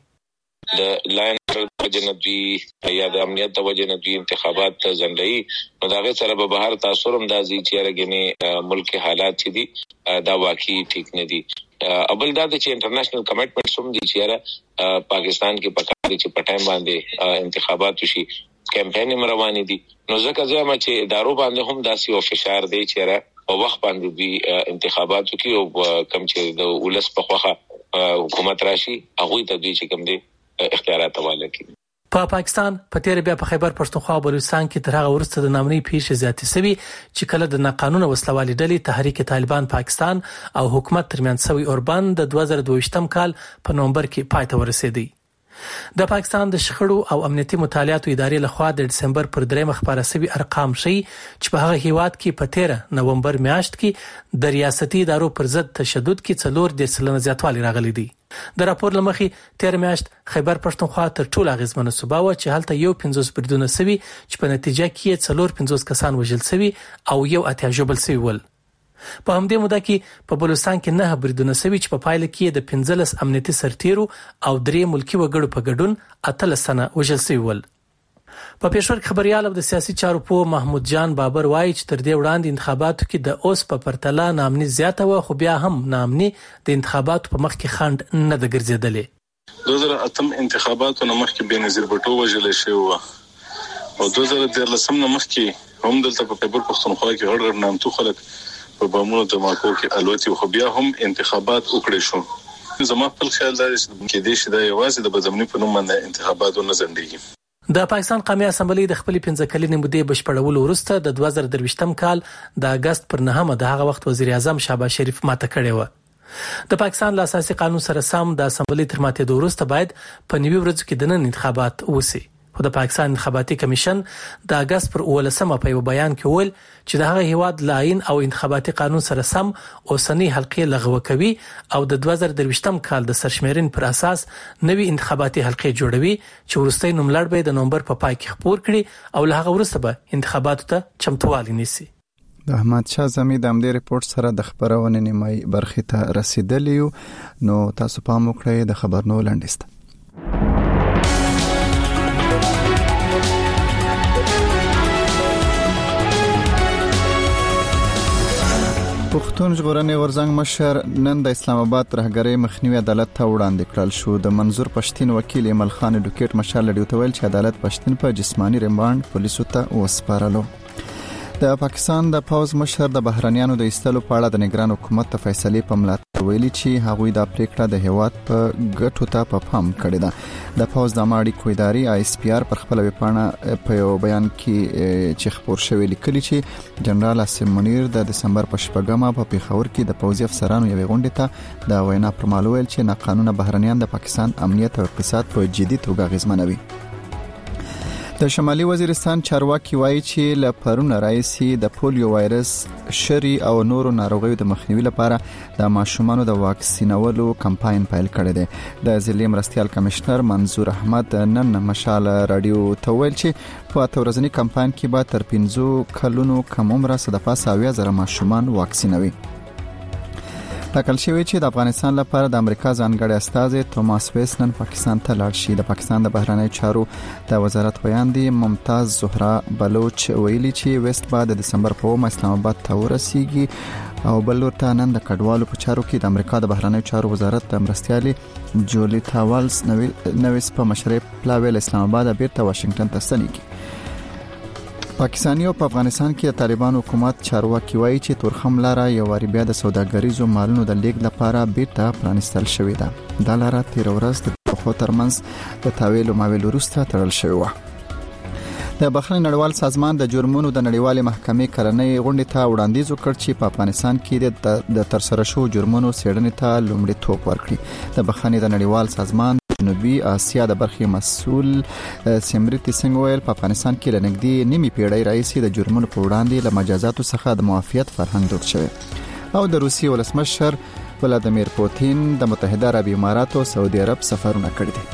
د لاین جنبي یا د امنیت د وجه نه انتخابات ځنډي نو دا غي سره به بهر تاثیر هم دازي چې رګني ملک حالات چې دي دا واقعي ټیک نه دي. ابل دا چې انټرنیشنل کمټمنټس هم دي چې پاکستان کې پکاره چې په ټایم باندې انتخابات وشي کمپاین روانې دي نو ځکه زما چې ادارو باندې هم داسي او فشار دی چې په وخت باندې به انتخابات وکړي او کم چې د ولس په خوخه حکومت راشي هغه ته دوی چې کوم دي اختیارات حواله کړي. په پاکستان په تیر بیا په خیبر پښتونخوا او بلوچستان کې تر هغه وروسته د نامنۍ پیښې زیاتې شوي چې کله د ناقانونه وسلوالي ډلې تحریک طالبان پاکستان او حکومت ترمنځ شوی اوربند د 2022م کال په نومبر کې پای ته ورسېدی. د پاکستان د شخړو او امنیتي مطالعاتو ادارې لخوا د دسمبر پر 3مه خبره شوی ارقام ښيي چې په هغه هیواد کې په 13 نومبر میاشت کې د ریاستي ادارو پر ضد تشدد کې 4% زیاتوالی راغلی دی. د راپور لمخې 13 میاشت خیبر پښتونخوا تر ټولو اغیزمنه صوبه و چې هلته یو 50 بریدونه شوي چې په نتیجه کې 450 کسان وژل شوي او یو 80 ژوبل شوي ول. په همدې موده کې په بلوچستان کې 9 بریدونه شوي چې په پایله کې د 15 امنیتي سرتیرو او 3 ملکی وګړو په ګډون 18 تنه وژل شوي ول. په پېښور خبريال او د سیاسي چارو په محمود جان بابر وایي چې تر دې وړاندې انتخاباتو کې د اوس په پرتله نامنۍ زیاته و خو بیا هم نامنۍ د انتخاباتو په مخ کې خند نه د ګرځیدلې. 2008 انتخاباتو نه مخکې بېنظیر بټو وژل شوی و او 2013 نه مخکې هم دلته په خیبر پښتونخوا کې غړ نامتو خلک په بامونو دماکو کې الوتي خو بیا هم انتخابات وکړي شو. زما په خیال دا چې د دې شي د یوازې د بدامنۍ په نوم باندې انتخاباتو نه ځنډيږي. د پاکستان قومي اسمبلی د خپل 15 کلنې مودې بشپړولو وروسته د 2023م کال د اگست پر 9مه د هغه وخت وزیر اعظم شهباز شریف ماته کړې و. د پاکستان له اساسي قانون سره سم د اسمبلی تر ماتېدو وروسته باید په 90 ورځو کې د نن انتخابات وشي. خو د پاکستان انتخاباتي کمیشن د اگست پر 18مه په یو بیان کې ویل چې د هغه هیواد لاین او انتخاباتي قانون سره سم اوسنی حلقې لغوه کوي او د 2023م کال د سرشمیرین پر اساس نوي انتخاباتي حلقې جوړوي چې ورستۍ نوملړ به د نومبر په پای کې خپور کړي او له هغه وروسته به انتخاباتو ته چمتووالی نیسي. د احمد شاه زمي د امدې ریپورت سره د خبرونې نیمای برخې ته رسیدلی نو تاسو پام وکړئ د خبرونو لنډیست. پښتون ژغورنې غورځنګ مشر نن د اسلام آباد رهبری مخنیوي عدالت ته وړاندې کړل شو. د منظور پښتين وکیل ایمل خان ډوکیټ مشال لډیو ته ویل چې عدالت پښتين په جسمانی ریماند پولیسو ته وسپارلو. د پاکستان د پوز مشر د بهرانيانو د ایستلو په اړه د نگران حکومت ته فیصله په ملاتړ ویلي چې هغوی د پریکړه د هیواد په ګټو ته په پام کړی ده. د پوز د ماړی کویداری ISPR پر خپل ویبپاڼه په یو بیان کې چې خبر شوی لیکلی چې جنرال اسم منیر د دسمبر په 8مه په پیښور کې د پوزي افسرانو یوې غونډې ته د وینا پر مهال ویل چې ناقانونه بهرانيان د پاکستان امنیت او اقتصاد په جدي توګه غیزمنوي. د شمالي وزیرستان چارواکي وایي چې له پرونه راځي د پولیو وایرس شری او نورو ناروغیو د مخنیوي لپاره د ماشومانو د واکسینولو کمپاین پیل کړی دی. د ضلعي مرستيال کمشنر منظور احمد نن مشال رادیو ته ویل چې په اتورزنی کمپاین کې به تر 15 کلونو کم عمره صدفه 70,000 ماشومان واکسینوي. ټاکل شوی چې د افغانستان لپاره د امریکا ځانګړی استازی توماس ویس نن پاکستان ته لاړ شي. د پاکستان د بهرنی چارو د وزارت بیان دی ممتاز زهرا بلوچ ویلي چې ویست بعد د دسمبر په 9 اسلام آباد ته ورسیږي او بل ورته نن د کډوالو په چارو کې د امریکا د بهرنی چارو وزارت د مرستيالي جولی تاوالز نویس په مشرۍ پلاویل اسلام آباد بیرته واشنگټن ته ستنیږي. پاکستاني او په افغانستان کې د طالبان حکومت چارواکي وایي چې تورخم لاره یو واری بیا د سوداګریزو مالونو د لیږد لپاره بیرته پرانستل شوې ده. دا لاره تیر ورځ د خو ترمنځ د تاویل او ماویل وروسته تړل شوې و. د بخښنې نړیوال سازمان د جرمونو د نړیوالې محکمې کلنۍ غونډې ته وړاندیز وکړ چې په افغانستان کې د ترسره شو جرمونو څېړنې ته لومړیتوب ورکړي. د بخښنې د نړیوال سازمان جنوبي اسیا د برخې مسؤل سیمریتی سنگ ویل په افغانستان کې لنګدي نیمه پیړۍ راځي د جرمونو په وړاندې له مجازاتو څخه د معافیت فرهنګ جوړ شوی. او د روسیې ولسمشر ولادیمیر پوتین د متحده عربی اماراتو او سعودي عرب سفرونه کړی دي.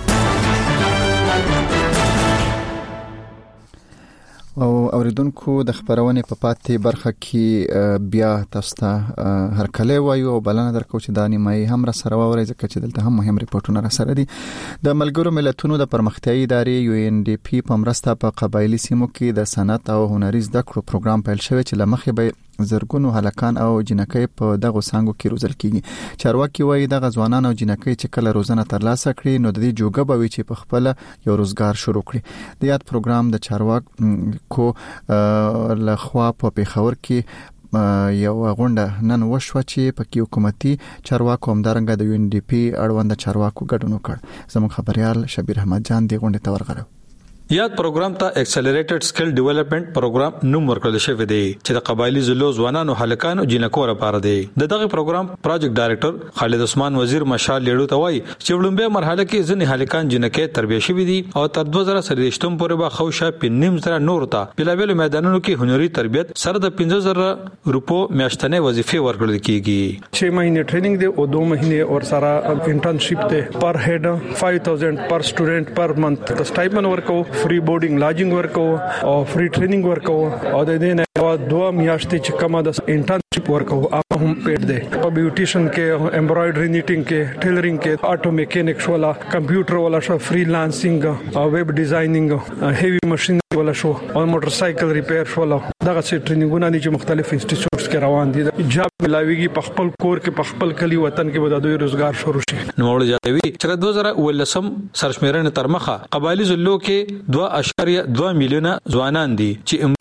او اوریدونکو د خبرونې په پاتې برخه کې بیا تاسو ته هرکله وایو او بلنه درکو چې د نیمای هم را سره ووري ځکه چې دلته هم مهم ریپورتونه را سره دي. د ملګرو ملتونو د پرمختیايي ادارې UNDP په مرسته په قبایلی سیمو کې د صنعت او هنري زده کړو پروګرام پیل شوی چې لمخې به زرګونو هلکان او جنکۍ په دغه څنګه کې روزل کیږي. چارواکي وایي دغه ځوانان او جنکۍ چې کله روزنه ترلاسه کړي نو د دې جوګه به وي چې په خپل یو روزګار شروع کړي. د یاد پروګرام د چارواکو لخوا په پیښور کې یو غونډه نن وشوه چې پکې حکومتي چارواکو همدارنګه د UNDP اړوند چارواکو ګډون وکړ. زموږ خبريال شبیر احمد جان دی غونډه ته ورغلو. یاد پروګرام ته اکسلریټډ سکل ډیولپمنٹ پروګرام نوم ورکړل شوی دی چې د قبایلی ضلعو ځوانانو هلکانو جنکو لپاره دی. دغه پروګرام پروجیکټ ډایریکټر خالد عثمان وزیر مشال لیډو ته وایي چې وړاندې مرحله کې ځنې هلکان جنکې تربیه شوی دي او تر 2023 پورې به خوشا پنیم سره نور ته بلابل میدانونو کې هنري تربیت سره د 15000 روپو میاشتنې وظیفه ورکړل کیږي. 6 مهینه ټریننګ دی او 2 مهینه اور سره انټرنشپ دی. پر هډ 5000 پر سټوډنټ پر منث سټایپن ورکو फ्री बोर्डिंग लॉजिंग वर्क हो और फ्री ट्रेनिंग वर्क हो और दे देने और 2 میاشتې چې کومه د انټرنشپ ورک هو هغه هم پیډ دی. په بیوټیشن کې امبرايډري نیټینګ کې ټیلرینګ کې آټو میکینکس ولا کمپیوټر ولا شو فریلانسینګ او ویب ډیزاینینګ هیوی ماشين ولا شو او موټر سایکل ریپیر ولا دغه څه ټریننګونه دي چې مختلف انسټیټیوټس کې روان دي. جاب ملاويږي په خپل کور کې په خپل کلی وطن کې به د دوی روزګار شروع شي. نو ورځي چې 2019 سرشمیرنه تر مخه قبایلی ضلعو کې 2.2 میلیونه ځوانان دي چې عمرونه د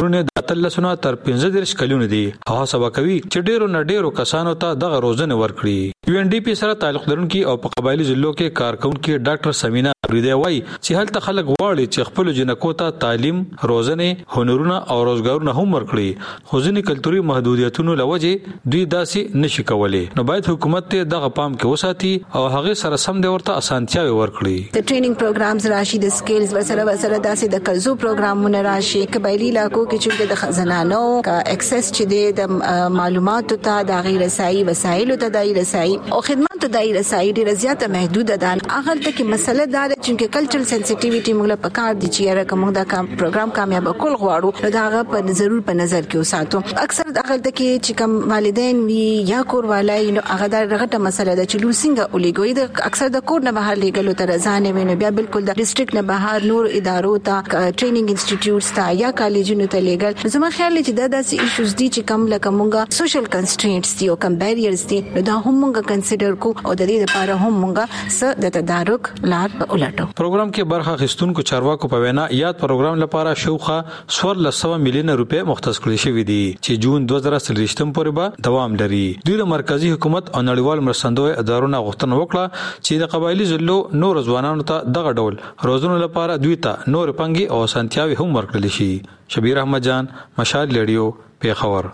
13 تر 15 کلونه دي. هغه سبا کوي چې ډیرو نه ډیرو کسانو ته دغه روزنه ورکړي. UNDP سره تعلق لرونکي او په قبایلی ضلعو کې کارکونکي ډاکټر سمینا ریدی وای چې هلته خلک غواړي چې خپل جنکو ته تعلیم، روزنه، هنرونه او روزګارونه هم ورکړي. خو ځینې کلتوري محدودیتونو لوجه دوی داسې نشي کولای. نو باید حکومت ته دغه پام کې وساتي او هغه سره سم د ورته اسانتیاوي ورکړي. د ټریننګ پروګرامز راشي، د سکلز ورسره داسې د قرضو پروګرامونه راشي. قبایلی علاقو کې چې د خزانانو کا اکسس چې د معلوماتو ته د غیر رسایي وسایلو ته د رسایي او خدماتو د رسایي ډیره زیاته محدوده ده. هغه ته کې مسله دا ده چې کلچرل سنسټیویټي موږ په کار دي چې کوم دا پروګرام کامیاب کول غواړو نو دا هغه په ضرور په نظر کې وساتو. اکثر هغه ته کې چې کوم والدین وی یا کور والای نو هغه دا غټه مسله ده چې لوسینګ اولګوي د اکثر د کور نه بهر لګلو تر ځانې ویني بیا بالکل د ډیسټریکټ نه بهر نور ادارو ته ټریننګ انسټیټیوټس ته یا کالجونو ته لګل. زما خیال چې دا داسې ایشوز دي چې کوم لکه مونږه سوشل کنسټرینټس دي او کوم بیریرز دي نو دا هم مونږه کنسیډر کو او د دې لپاره هم مونږه س د تدارک لار ولټو. پروګرام کې برخه اخیستونکو چارواکو په وینا یاد پروګرام لپاره شوخه 1400 میلیون روپے مختص کړی شوی دي چې جون 2023 پورې به دوام لري. دوی د مرکزی حکومت او نړیوال مرستندوی ادارونو غوښتنه وکړه چې د قبایلی ضلعو نور ځوانانو ته دغه ډول روزنو لپاره دوی ته نور پنګي او سنتیاوي هم ورکړل شي. شبیر احمد جان، مشال ریډیو، پیښور.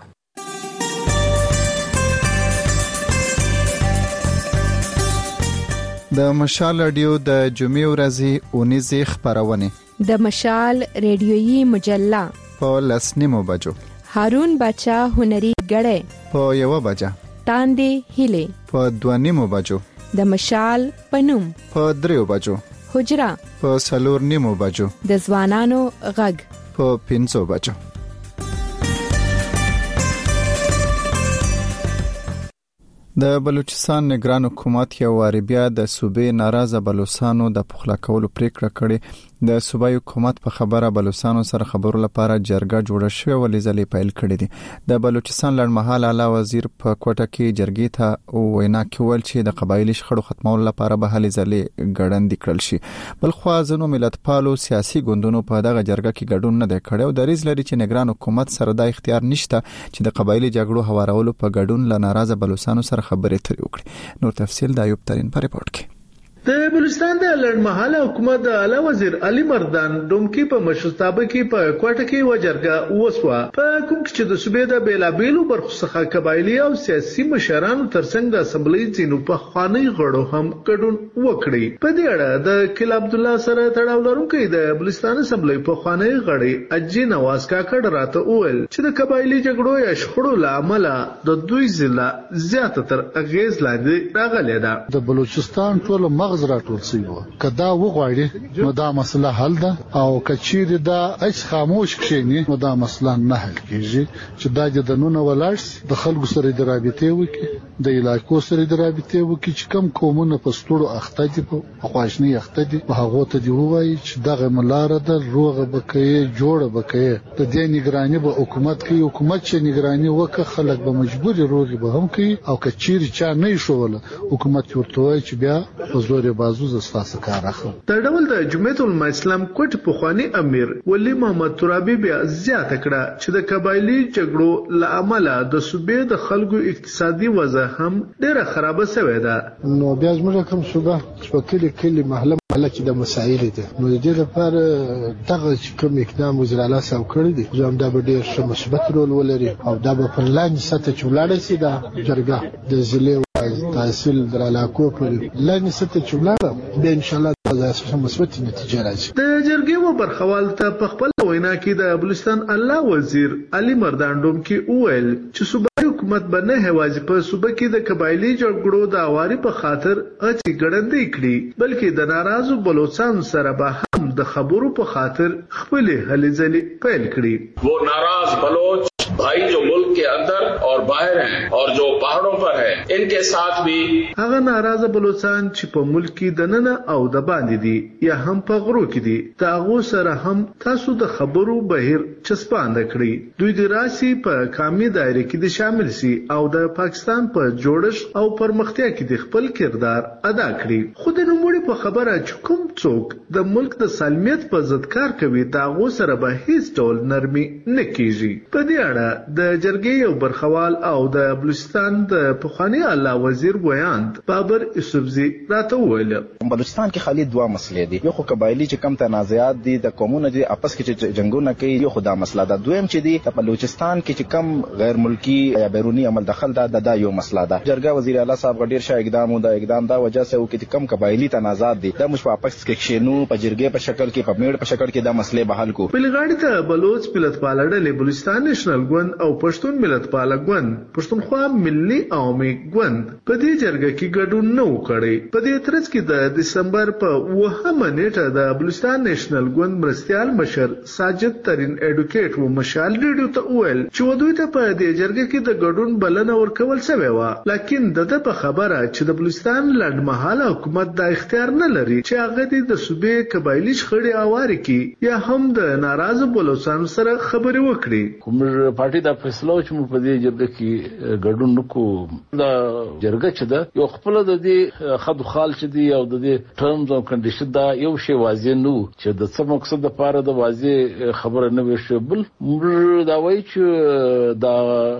د مشال رادیو د جمعې ورځې اونیزه خبرونه د مشال ریډیویي مجله په 10:09 بجو، هارون بچا هنري غړې په 1 بجه، تاندې هیله په 2:09 بجو، د مشال پنوم په 3 بجو، حجرا په 4:09 بجو، د ځوانانو غږ په 5 بجو. د بلوچستان نگران حکومت یو واری بیا د صوبې ناراضه بلوچستانو د پخلا کولو پریکړه کړې. د صوبای حکومت په خبره بلوچستانو سره خبرو لپاره جرګه جوړه شوې ولې ځلې پیل کړې دي. د بلوچستان لړمحال اعلی وزیر په کوټه کې جرګې ته وینا کول چې د قبایلی شخړو ختمولو لپاره به هلې ځلې ګړندې کړل شي. بل خو ځنو ملتپالو سیاسي ګوندونو په دغه جرګه کې ګډون نه دی کړی او دریځ لري چې نگران حکومت سره د اختیار نشته چې د قبایلی جګړو هوارولو په ګډون ل ناراضه بلوچستانو سره خبرې ترې وکړي. نور تفصیل د ایوب ترين په ریپورت کې. د بلوچستان د لړمحاله حکومت د اعلی وزیر علي مردان دومکی په مشرتابه کې په کوټه کې وجرګه وسوه په کوم چې د صوبې د بیلابیلو برخو څخه قبایلی او سیاسي مشرانو ترڅنګ د اسمبلی ځینو په خواني غړو هم ګډون وکړي. په دې اړه د کلا عبد الله سره تړاو لرونکي د بلوچستان اسمبلی په خواني غړي اجي نواز کاکړ راته وویل چې د قبایلی جګړو یا شخړو لامل د دوی ضلع زیاته تر اغیز لاندې راغلی ده. د بلوچستان ټول مغز راټول شوی و کدا وغواړي نو دا مسله حل ده او کچیر دا اچ خاموش کښینی نو دا مسله نه حل کیږي چې دا د دنونه ولاړ د خلکو سره د رابطې وکي د علاقو سره د رابطې وکي چې کم قومونه په ستورو اخته دي په خواشنی اخته دي په هغه ته دی وایي چې دغه ملاره د روغه بکې جوړه بکې د دې نگرانی به حکومت کوي. حکومت چې نگرانی وکړي خلک به مجبور روغي به هم کوي او کچیر چا نه شوله حکومت ورته وایي چې بیا په زور بازو زستاسه کار اخلم. د ډول د جمعیت العلماء اسلام کوټ پخوانی امیر ولی محمد ترابی بیا زیاته کړه چې د قبایلی جګړو لامل د صوبې د خلکو اقتصادي وضع هم ډیره خراب شوې ده. نو بیا زموږ کوم صوبه چې کلی محله چې د مسایل دي نو د دې لپاره دغه کوم اقدام وزیر اعلی صاحب کړی دی چې دا به ډیر ښه مثبت رول ولري او دا به په لاندې سطح کې ولاړ شي. دا جرګه د ضلع تحصیل در علاقو پر لاندې سطح کې ولاړ به ان شاء الله د مثبت نتیجه راځي. د جرګې و برخوال ته په خپل وینا کې د بلوچستان اعلی وزیر علي مردان دومکی وویل چې صوبایي حکومت به نه هوازي په صوبه کې د قبایلی جګړو د اواري په خاطر اچي ګړندې کړي بلکې د ناراضو بلوچستان سره به هم د خبرو په خاطر خپل هلې ځلې پیل کړي. वो नाराज बलोच भाई जो मुल्क के अंदर और बाहर हैं और जो पहाड़ों पर है इनके साथ भी هغه ناراضه بلوچستان چې په ملک کې د نن او د باندې دي یا هم په غرو کې دي تاغو سره هم تاسو د خبرو بهیر چسپاند کړی دوی د راسي په کامي دایره کې د شامل سي او د پاکستان په جوړش او پرمختیا کې د خپل کردار ادا کړی خو د نوموړي په خبره چې کوم څوک د ملک د سالمیت په ضد کار کوي تاغو سره به هیڅ ډول نرمي نه کیږي په دې اړه د جرګې یو برخوال او د بلوچستان د پخوانی اعلی وزیر ویاند بابر یوسفزی راته وویل بلوچستان کې خالي دوه مسلې دي یو خو قبایلی چې کم تنازعات دي د قومونو دي اپس کې چې جنگونه کوي یو خو دا مسله ده دویم چې دي په بلوچستان کې چې کم غیر ملکی یا بیرونی عمل دخل ده دا یو مسله ده جرګه وزیر اعلی صاحب ډیر ښه اقدام و دا اقدام دا وجہ سه و چې کم قبایلی تنازعات دي دا مش په اپس کې شنو په جرګې په شکل کې په میړ په شکل کې دا مسلې به حل کو بلغاړي ته بلوچ ملت پالړل بلوچستان نېشنل ګوند او پښتون ملت پال ګوند پښتونخوا ملي عوامي ګوند په دې جرګه کې ګډون نه وکړي په دې ترڅ کې د دسمبر په 9 نیټه د بلوچستان نېشنل ګوند مرستيال مشر ساجد ترين اډوکیټ و مشال ریډیو ته ویل چې دوی ته په دې جرګه کې د ګډون بلنه ورکول شوی و لکن د په خبره چې د بلوچستان لړمحاله حکومت د اختیار نه لري چې هغه د صوبې قبایلی شخړې اواري کې یا هم د ناراضه بلوچستان سره خبرې وکړي کوم پارټي د فیصله چې موږ په دې جرګه کې ګډون نکوو دا جرګه چې ده یو خپل د دې خد خال چې دی او د دې ټرمز او کنډیشن دا یو شی واضح نو چې د څه مقصد لپاره د واضح خبره نه وشي بل دا وایي چې دا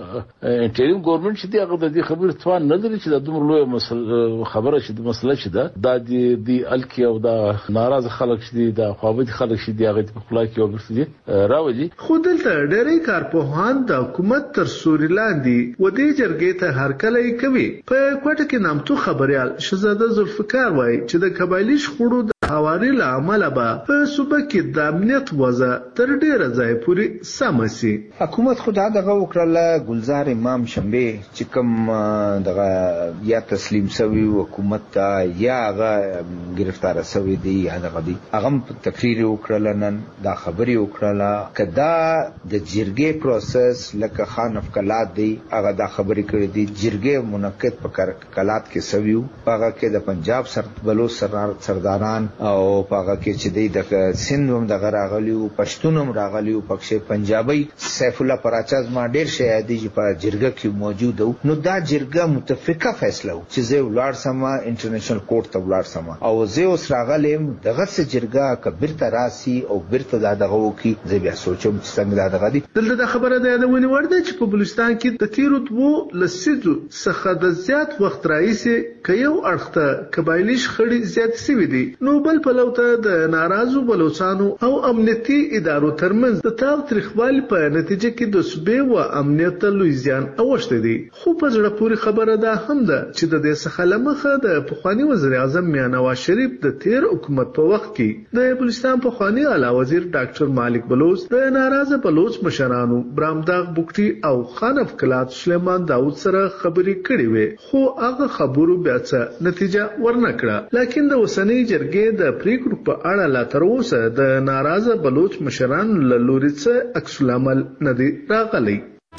انټریم ګورنمنت چې دی هغه د دې خبرې توان نه لري چې د دومره لوی خبره چې د مسله چې ده د الکی او د ناراضه خلک چې دي د خوابدي خلک چې دي هغه په خلا کې وګرځي راوځي خو دلته ډېری کارپوهان د حکومت تر سوري لاندې و دې جرګې ته هرکلی کوي په کوټه کې نامتو خبريال شهزاده ذوالفقار وایي چې د قبایلی شخړو حواري لامل به په صوبه کې د امنیت وضع تر ډیره ځای پورې سمسي حکومت خو دغه وکړه گلزار امام شنبه چې کوم دغه یا تسلیم شوی حکومت ته یا هغه گرفتار شوی دی هغه دی هغه تقریر وکړل نن دا خبري وکړه کدا د جرګې پروسس لکه خان افکلات دی هغه دا خبري کړې دي جرګې منعقد په کلات کې سویو هغه کې د پنجاب بلوچ سرداران او پاګه کې چې د سندوم د غراغلیو پښتونم راغلیو پکښې پنجابي سیف الله پراچاز ما ډیر شهادي چې په جرګه کې موجود نو دا جرګه متفقه فیصله چې زه ولار سما انټرنیشنل کورټ ته ولار سما او زه اوس راغلم دغه څه جرګه کبیر تراسي او بیرته دغه وکي زه بیا سوچم چې څنګه دغه دي دلته د خبره ده یادونه ورده چې په بلوچستان کې د تیرو دوه لسیدو څخه د زیات وخت راځي کيو اړخته قبایلی شخړې زیات سوي دي نو بل په لوته د ناراضو بلوچستانو او امنیتي ادارو ترمنځ د تاو تاریخوالي په نتیجه کې د صوبې او امنیت لوی زیان اوښته دي خو په ځړه پوری خبره ده هم ده چې د دې څخه لمخه د پخوانی وزیر اعظم میاں نواز شریف د تیر حکومت په وخت کې د بلوچستان پخوانی اعلی وزیر ډاکټر مالک بلوچ د ناراضه بلوچ مشرانو برامداغ بوکټي او خان افکلات سلیمان داوود سره خبرې کړې وې خو هغه خبرو بیا څه نتیجه ورنکړه لکه د وسنۍ جرګې د پریکړو په اړه لا تر اوسه د ناراضه بلوچ مشرانو له لوري څخه عکس العمل نه دی راغلی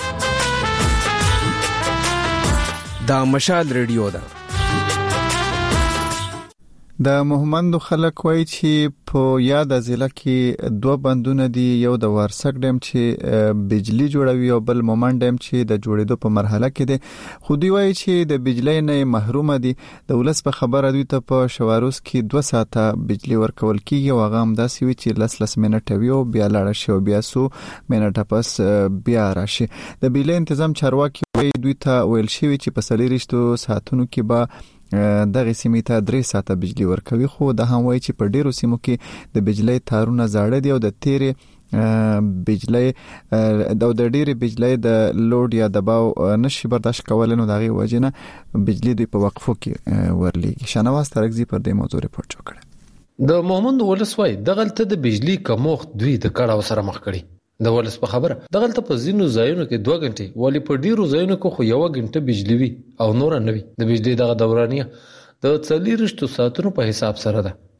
دا مشال ریډیو ده د محمد خلک وایي چې په یاد ضلع کې دوه بندونه دي یو د وارسک ډیم چې بجلی جوړوي او بل مومن ډیم چې د جوړېدو په مرحله کې دي خو دوی وایي چې د بجلی نه محروم دي د ولس په خبره دوی ته په شواروس کې 2 ساعته بجلی ورکول کیږي او هغه هم داسې وي چې لس منټه وي او بیا لاړ شي او بیا سو منټه پس بیا راشي د بجلی تنظیم چارواکي وایي دوی ته ویل شوی چې په 30 ساعتونو کې به دغه سیمې ته 3 ساعته بجلی ورکوي خو د هم وایي چې په ډیرو سیمو کې د بجلی تارونه زاړه دي او د تیرې بجلی د ډیرې بجلی د لوډ یا دباو نشي برداشت کولای نو دغه وجنه بجلی دوی په وقفو کې ورلېږي شنواز ترکزي پر دې موضوع ریپورت وکړ د مومند ولسوای دغلت د بجلی کموخت دوی د کړهو سره مخ کړي د ولس په خبره دغلت په زینو ځایونو کې 2 غنټې ولی په ډیرو ځایونو کې خو 1 غنټه بجلی وي او نور نه وي د بجلی دغه دورانیه د 40 ساعتونو په حساب سره ده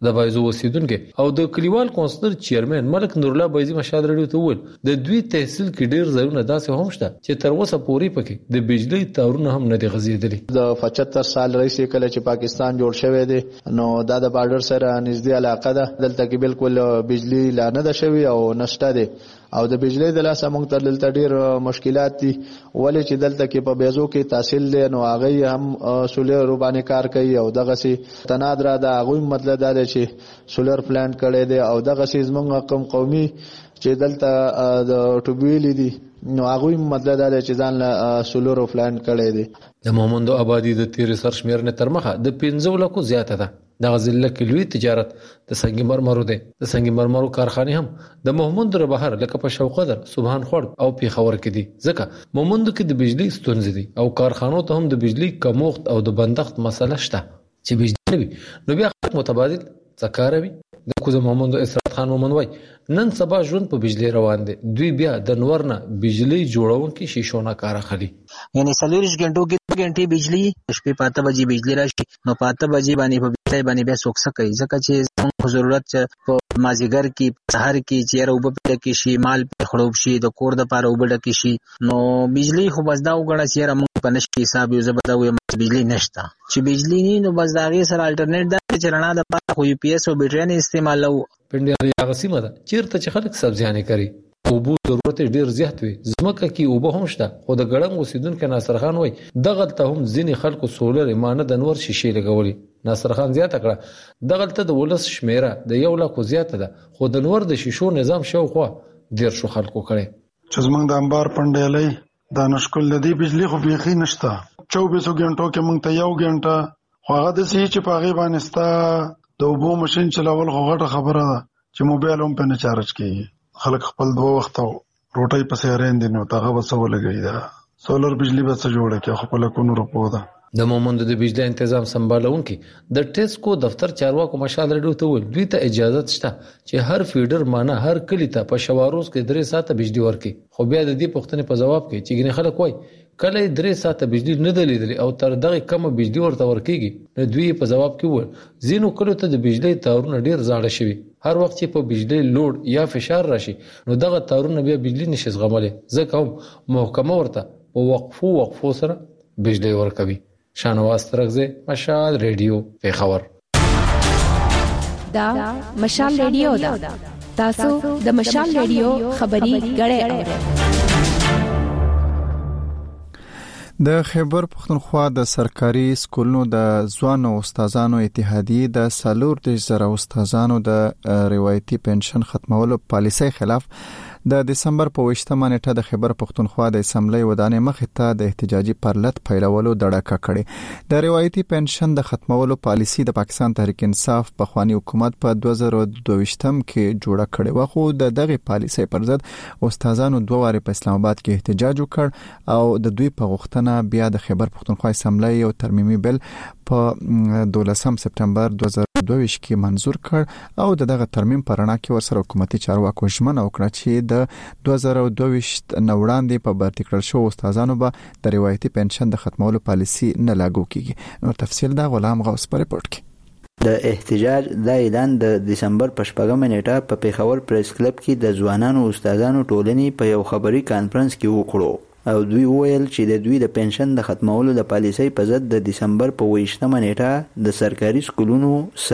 د بایزو اوسیدونکو او د کلیوال کونسلر چیرمن ملک نور الله بایزي مشال رډیو ته وویل د دوی تحصیل کې ډیر ځایونه داسې هم شته چې تر اوسه پورې پکې د بجلی تارونه هم نه دي غځېدلي. د 75 سال رئیس کله چې پاکستان جوړ شوی دی نو دا د بارډر سره نږدې علاقه ده، دلته کې بالکل بجلی لا نه ده شوی او نشته دی او د بجلی د لاسه موږ ته دلته ډیر مشکلات دي ولې چې دلته کې په بیزو کې تحصیل دی نو هغه هم سولر باندې کار کوي او دغه سي تنادرا دا هغه مطلب دا دی چې سولر پلانټ کړي دي او دغه سي زموږ قوم قومي چې دلته د ټوبویل دي نو هغه مطلب دا دی چې ځان له سولر پلانټ کړي دي. د مومندو آبادی د تیر سر شمیر نه تر مخه د 15 لکو زیاته ده. د غزل کلوي تجارت د سنگ مرمرو ده. د سنگ مرمرو کارخانه هم د مومند ر بهر لکه په شوقدر سبحان خور او پیښور کې دي ځکه مومند کې د بجلی ستونزې دي او کارخانو ته هم د بجلی کمښت او د بندښت مسله شته چې بجلی وي نو بیا متبادل څکاروي. د کوزه محمد اسرات خان مومند وای نن سبا ژوند په بجلی روان دي. دوی بیا د نور نه بجلی جوړونکي شیشونه کار اخلي. یعنی 40 غنټو کې 2 غنټې بجلی شپې 5 بجې بجلی راشي نو 5 بجې باندې په بجلی باندې بیا سوکسه کوي ځکه چې څنګه ضرورت په مازیګر کې سحر کې چیرې وب په کې شي مال په خړوب شي د کور د پاره وب ډکې شي نو بجلی خو بس دا وګڼه چې موږ په نشي حساب یو زبدا وې بجلی نشته چې بجلی نه نو بس دا غي سره الټرنیټ دا چې رڼا د پاره خو یو پی ایس او بیټری نه استعمالو. پندیا یا غسیمه ده چیرته چې خلک سبزیانې کوي او بو ضرورت ډیر زیات وي زمکه کې او به هم شته خو د ګړنګ اوسیدونکو ناصر خان وای دغه ته هم ځینې خلکو سولر ایمانه د نور شیشې لګولي. ناصر خان زیاته کړه دغه ته د ولس شمیره د 1 لک زیاته ده خو د نور د شیشو نظام شوخوا ډیر شو خلکو کړي چې زمنګ د انبار پندېلې د نشکل لدی بجلی خو بيخي نشته 24 غنټو کې مونږ ته 1 غنټه خو هغه د سې چې پاغي باندې ستا د وبو ماشين چلاول خو غټه خبره ده چې موبایل هم په نه چارج کوي خلک خپل 2 وخت روټي پسې اړین دي نو تاغه وسو لګي دا سولر بجلی به څه جوړه کې خپل کو روپو ده. د مومند د بجلی تنظیم سمبالونکي د ټیسکو دفتر چارواکو مشال رډو ته ول دوی ته اجازه شته چې هر فیډر مانه هر کلی ته په شواروز کې 3 ساعته بجلی ورکي خو بیا د دې پښتنې په جواب کې چې ګنې خلک وای کله 3 ساعته بجلی نه دلیدلی او تر دغه کم بجلی ورته ورکیږي نو دوی په جواب کې ول زینو کلو ته د بجلی تارونه ډیر زاړه شوي هر وخت چې په بجلی لوډ یا فشار راشي نو دغه تارونه بیا بجلی نشي زغملې ځکه هم محکمه ورته په وقفو سره بجلی ورکوي. شانواز ترغزه مشال ریډیو پیښور. دا مشال ریډیو دا تاسو د مشال ریډیو خبري غړې اورئ. د خیبر پختونخوا د سرکاري سکولونو د ځوانو استادانو اتحادیه د سالور د زره استادانو د روایتي پنشن ختمولو پالیسۍ خلاف د دسمبر په 28مه نیټه د خیبر پختونخوا د اسمبلی ودانې مخې ته د احتجاجي پرلط پیلولو دړکه کړې. د روایتي پنشن د ختمولو پالیسي د پاکستان تحریک انصاف په خواني حکومت په 2022م کې جوړه کړې و خو د دغه پالیسي پر ضد استادانو 2 واره په اسلام آباد کې احتجاج وکړ او د دوی په غوښتنه بیا د خیبر پختونخوا اسمبلی یو ترمیمي بل په 12 سپتمبر 2022 کې منزور کړ او دغه ترمیم پرانا کې ورسره حکومتي چارواکو ژمنه وکړه چې د 2022 نوړاندې په برتکړل شو استادانو به د روایتي پنشن د ختمولو پالیسي نه لاګو کیږي. نو تفصیل دا غلام غوث پر رپورت کې د احتجاج د اعلان د دسمبر په 14مه نیټه په پیښور پریس کلب کې د ځوانانو استادانو ټولنې په یو خبري کانفرنس کې وکړو او دوی ویل چې د دوی د پنشن د ختمولو د پالیسۍ په ضد د دسمبر په 28مه نیټه د سرکاري سکولونو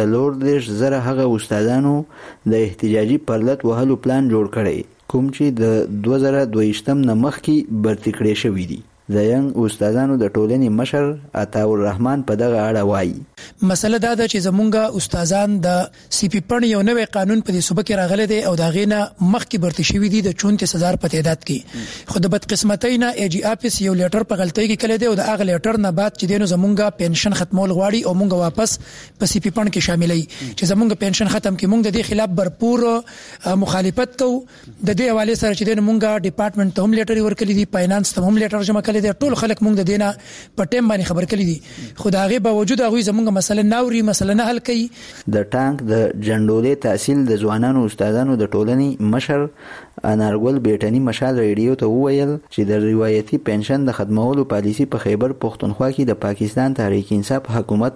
40,000 هغه استادانو د احتجاجي پرلط وهلو پلان جوړ کړی کوم چې د 2022م نه مخکې برتی کړی شوی دی. د ینګ استادانو د ټولنې مشر عطا الرحمن په دغه اړه وایي مسله دا ده چې زمونږ استادان د سی پی پن یو نوې قانون په دې صوبه کې راغلی دی او دا غینه مخکې برتی شوی دی د 34000 په تعداد کې خو د بدقسمتۍ نه ای جی اپس یو لیټر په غلطۍ کې کړی دی او د هغه لیټر نه بعد چې دینو زمونږ پنشن ختمول غواړي او مونږ واپس په سی پی پن کې شاملې چې زمونږ پنشن ختم کې مونږ د دې خلاف برپور مخالفت کوو. د دې حواله سره چې دینو مونږ ډپارټمنټ ته هم لیټر ورکړی دی فاینانس ته هم لیټر جمع کړی دی ټول خلک مونږ د دینه په ټیم باندې خبر کړی دي خو دا غي باوجود هغه زمونږ مسله ناوري مسله نه حل کوي. د ټانک د جنډولې تحصیل د ځوانانو استادانو د ټولنې مشر انارګل بیٹنی مشال ریډیو ته وویل چې د روایتي پنشن د ختمولو پالیسي په خیبر پختونخوا کې د پاکستان تحریک انصاف حکومت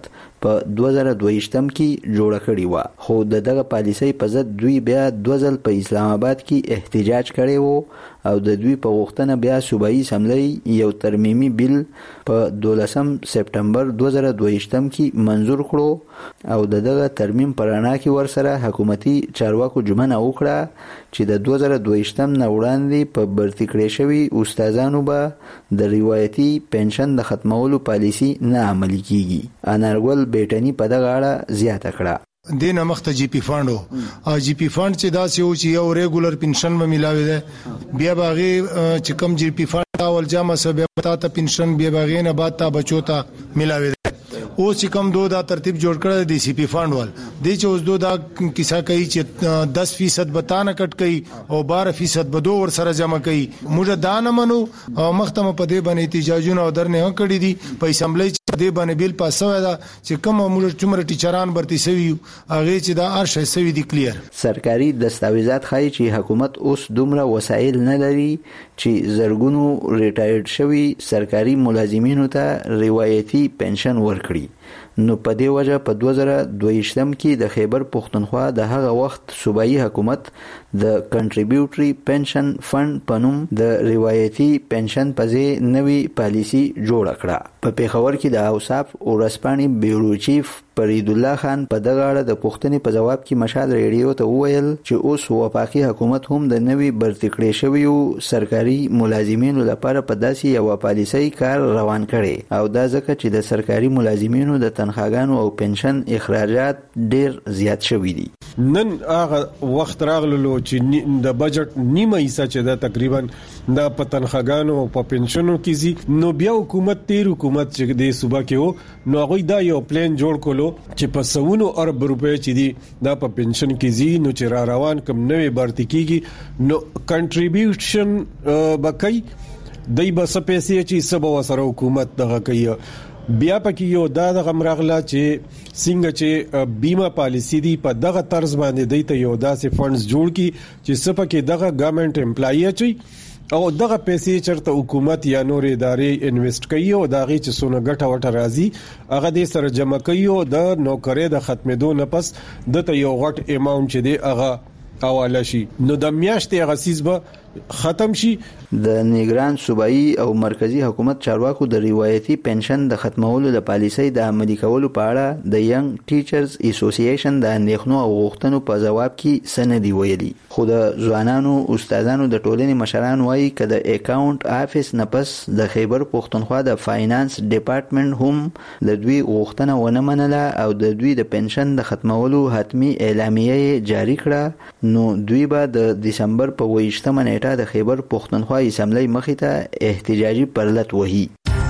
په 2022م کې جوړه کړې و، خو دغه پالیسۍ په ضد دوی بیا 2 ځل په اسلام آباد کې احتجاج کړی و او د دوی په غوښتنه بیا صوبایي اسمبلی یو ترمیمي بیل په 12 سپټمبر 2022م کې منظور کړو او دغه ترمیم په رڼا کې ورسره حکومتي چارواکو جمعنه وکړه چې د 2022م نه وړاندې په برتی کړې شوی استادانو به د روایتي پنشن د ختمولو پالیسی نه عملي کیږي. انارګل بیٹنی په دغه اړه زیاته کړه. دین مخته جی پی فاند او جی پی فاند چې دا سیو چې یو ریګولر پنشن به ملاوي ده، بیا باغی چې کم جی پی فاند اول جامه سبب پتا ته پنشن بیا باغی نه بعد تا بچو ته ملاوي ده. او چې کم دو دا ترتیب جوړ کړی دی سی پی فاند ول دی چې اوس دو دا کیسه کوي چې 10% بتانه کټ کوي او 12% به دو ور سره جمع کوي. موږ دا نه منو او مختمه په دې باندې احتجاجونه درنه کړی دي په اسمبلی چې دې باندې بیل پاسوي دا چې کوم موږ څومره ټیچران برتي سوي هغه چې دا ارشه سوي دي کلیر. سرکاري دستاویزات ښایي چې حکومت اوس دومره وسایل نه لري چې زرګونو ریټایرډ شوي سرکاري ملازمینو ته روایتي پنشن ورکړي. نو په دې وجه په 2022م کې د خیبر پښتونخوا د هغه وخت صوبایي حکومت د کنټریبیوټري پنشن فند په نوم د روایتي پنشن په ځای نوې پالیسی جوړه کړه. په پیښور کې د اوصاف ورسپاني بیورو چیف فرید الله خان په دغه اړه د پوښتنې په جواب کې مشال ریډیو ته وویل چې اوس وفاقي حکومت هم د نوې برتی کړې شویو سرکاري ملازمینو لپاره په داسې یو پالیسۍ کار روان کړي او دا ځکه چې د سرکاري ملازمینو د تنخواګانو او پنشن اخراجات ډیر زیات شوي دي. نن هغه وخت راغلو چې د بجټ نیمه حصہ چې دا تقریبا د پتنخواګانو او په پنشنو کې زی نو بیا حکومت چې د صوبا کې وو نو هغه دا یو پلان جوړ کولو چې په سونو ارب روپے چې دی دا په پنشن کې زی نو چې را روان کم نوې بارتي کیږي نو کنټریبیوشن بکای دای به سپېسې چې سبا وسره حکومت دغه کوي. بیا پکې یو دا غمراغلا چې څنګه چې بیمه پالیسی دی په دغه طرز باندې دی ته یو داسې فندز جوړ کی چې سپکه دغه ګورنمنت امپلای اچي او دغه پیسې چرته حکومت یا نور ادارې انویسټ کوي او دغه چې سونه ګټه وټه راځي هغه دې سره جمع کوي او د نوکرې د ختمېدو نه پس د یو غټ اماونت چې دی هغه حواله شي نو د میاشتې غسیز به ختم شي. د نیګران صوبایي او مرکزی حکومت چارواکو د روایتي پنشن د ختمولو د پالیسۍ د عملي کولو په اړه د ینګ ټیچرز اسوسییشن د اندېښنو او غوښتنو په جواب کې سندي ویلي، خو د ځوانانو استادانو د ټولنې مشران وایي چې د اکاونټ افیس نه پس د خیبر پښتونخوا د فاینانس ډپارټمنټ هم د دوی غوښتنه ونه منله او د دوی د پنشن د ختمولو حتمی اعلامیه جاری کړه. نو دوی به د دسمبر په 28مه نیټه د خیبر پښتونخوا اسمبلی مخې ته احتجاجي پرلط وهي.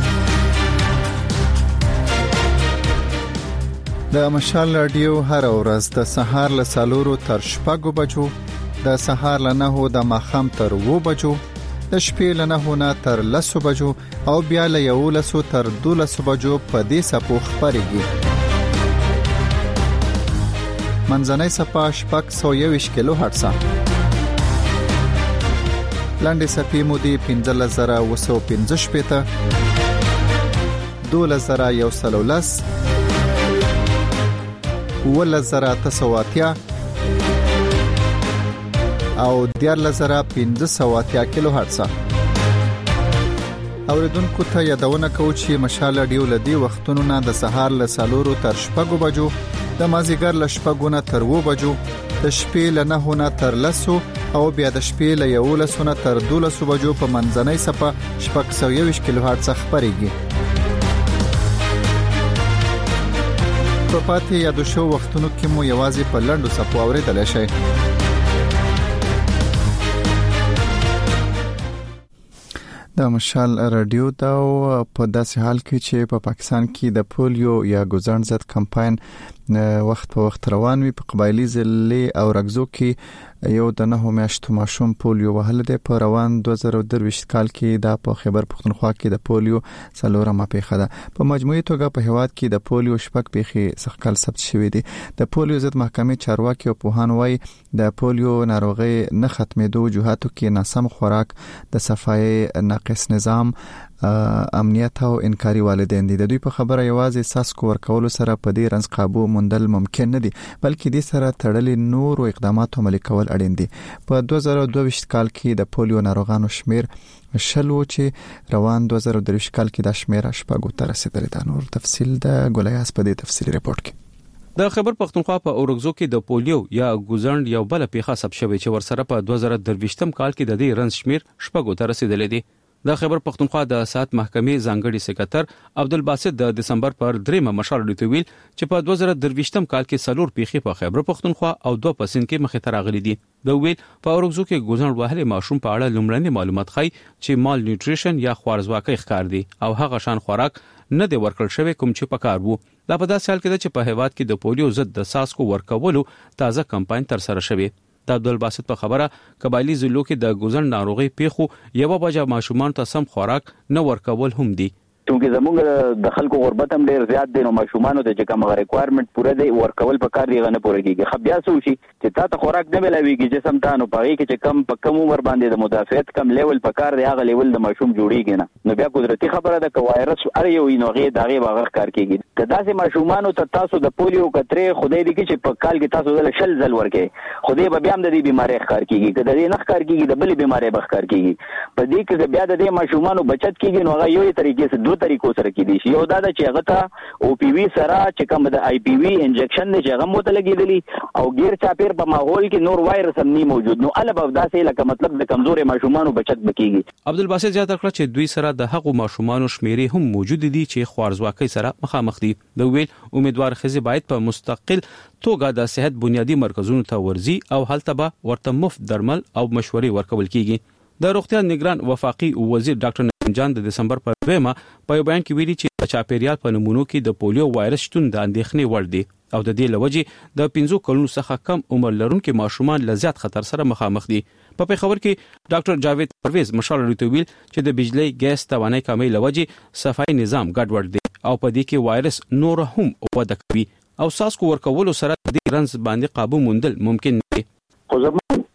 د مشال رادیو هر ورځ د سهار له 4 تر 6 بجو، د سهار له 9 د ماخام تر 2 بجو، د شپې له 9 نه تر 10 بجو او بیا له 11 تر 12 بجو په دې سپو خبرېږي. منځنۍ صفه 621 کیلو هرتز، لاندې صفې مودې 15915 شپېته، 2110 11980 او 14580 کیلو هرتز. اوریدونکو ته یادونه کوم چې مشال رادیو لدی وختونو نه د سهار له 4 تر 6 بجو، د مازیګر له 6 نه تر 2 بجو، د شپې له 9 نه تر 10 او بیا د شپې له 11 نه تر 12 بجو په منځنۍ صفه 621 کیلو هرتز خبرېږي. په پاتې یادو شو وختونو کې مو یوازې په لنډو صفو اوریدل شي. د مشال رادیو دا په داسې حال کې چې په پاکستان کې د پولیو یا ګوزن ضد کمپاین وخت په وخت روان وي. په قبایلی ضلع او رګزو کې یو د 9 میاشتو ماشوم پولیو وهل دی. په روان 2023 کال کې دا په خیبر پښتونخوا کې د پولیو څلورمه پیښه ده. په مجموعي توګه په هواد کې د پولیو شپږ پیښې سخکل ثبت شوې دي. د پولیو ضد محکمې چارواکي او پوهان وايي د پولیو ناروغي نه ختمېدو وجوهاتو کې ناسم خوراک، د صفای ناقص نظام امنیت او انکاري والدین دي. د دوی په خبره یوازې ساسکو ورکول سره په دې رنځ قابو موندل ممکن نه دي، بلکې د سره تړلې نور اقدامات عملي کول اړین دي. په 2022 کال کې د پولیو ناروغانو شمیر شلو چې روان 2023 کال کې د شمیر شپږو ته رسیدلی ده. نور تفصیل د ګولیاس په دې تفصیلي رپورت کې. د خیبر پختونخوا په اورګزو کې د پولیو یا ګوزند یو بل پیښه ثبت شوې چې ورسره په 2023 کال کې د دې رنځ شمیر شپږو ته رسیدلی دی. د خیبر پختونخوا د سات محکمې ځانګړي سکرټر عبدالباسط د دسمبر پر 3 مشال ویل چې په 2023 کال کې څلور پیښې په خیبر پختونخوا او 2 په سند کې مخې ته راغلي دي. د ویل په اورګزو کې ګوزند وهلې ماشوم په اړه لومړني معلومات ښيي چې مال نیوټریشن یا خوارزواکۍ ښکار دي او هغه شان خوراک نه دی ورکړل شوی کوم چې پکار وو. دا په داسې حال کې چې په هیواد کې د پولیو ضد د ساسکو ورکولو تازه کمپاین تر سره شوی. د عبدالباسط په خبره قبایلی ضلعو کې د ګوزند ناروغي پیښو یو بجا ماشومان ته سم خوراک نه ورکول هم دي. چونکه زموږ د خلکو غربت هم ډیر زیات دی، نو ماشومانو ته چې کوم ریکوایرمنت پوره دی ورکول په کار دی غنه پوره کیږي. خو بیا څه شي چې تا ته خوراک نه ملويږي جسم ته، نو پاره کې چې کم په کم عمر باندې د مدافعت کم لیول په کار دی هغه لیول د ماشوم جوړیږي نه، نو بیا قدرتي خبره ده ک وایرس ار یو نوغه دغه باغ کار کیږي. کدا سه ماشومانو ته تاسو د پولیو کترې خدای دې کې چې په کال کې تاسو د شل ځل ورکې خدای به بیا هم د دې بیماری ښکار کیږي، کدا دې نه ښکار کیږي د بلې بیماری به ښکار کیږي. په دې کې بیا د دې ماشومانو بچت کیږي، نو هغه یو طریقې سره دوه طریقو سره کیږي. یو دا چې هغه ته او پی وی سره چې کوم د آی پی وی انجکشن نه چې هغه موته لګیدلی او غیر چاپیر په ماحول کې نور وایرس هم نه موجود، نو البته داسې لکه مطلب د کمزوري ماشومانو بچت بکیږي. عبدالباسط زیاته کړ چې دوی سره د هغو ماشومانو شمیرې هم موجود دي چې خوارزواکۍ سره مخامخ دي. د ویل امیدوار خزي باید په مستقل توګه د صحت بنیادی مرکزونو ته ورزي او هلته به ورته مفت درمل او مشورې ورکول کیږي. د روغتیا نگران وفاقي وزیر ډاکټر نعیم جان د دسمبر پر 2 په یو بیان کې ویلي چې د چاپیریال په نمونو کې د پولیو وایرس شتون د اندېښنې وړ دی او د دې لوجې د 15 کلونو څخه کم عمر لرونکو ماشومان له زیات خطر سره مخامخ دي. په پیښور کې ډاکټر جاوید پرویز مشال ویل چې د بجلی ګیس توانای کمی لوجې صفائی نظام ګډوډ دی او په دې کې وایرس نور هم وده کوي او ساسکو ورکولو سره د رنځ باندې قابو موندل ممکن دی. خو زموږ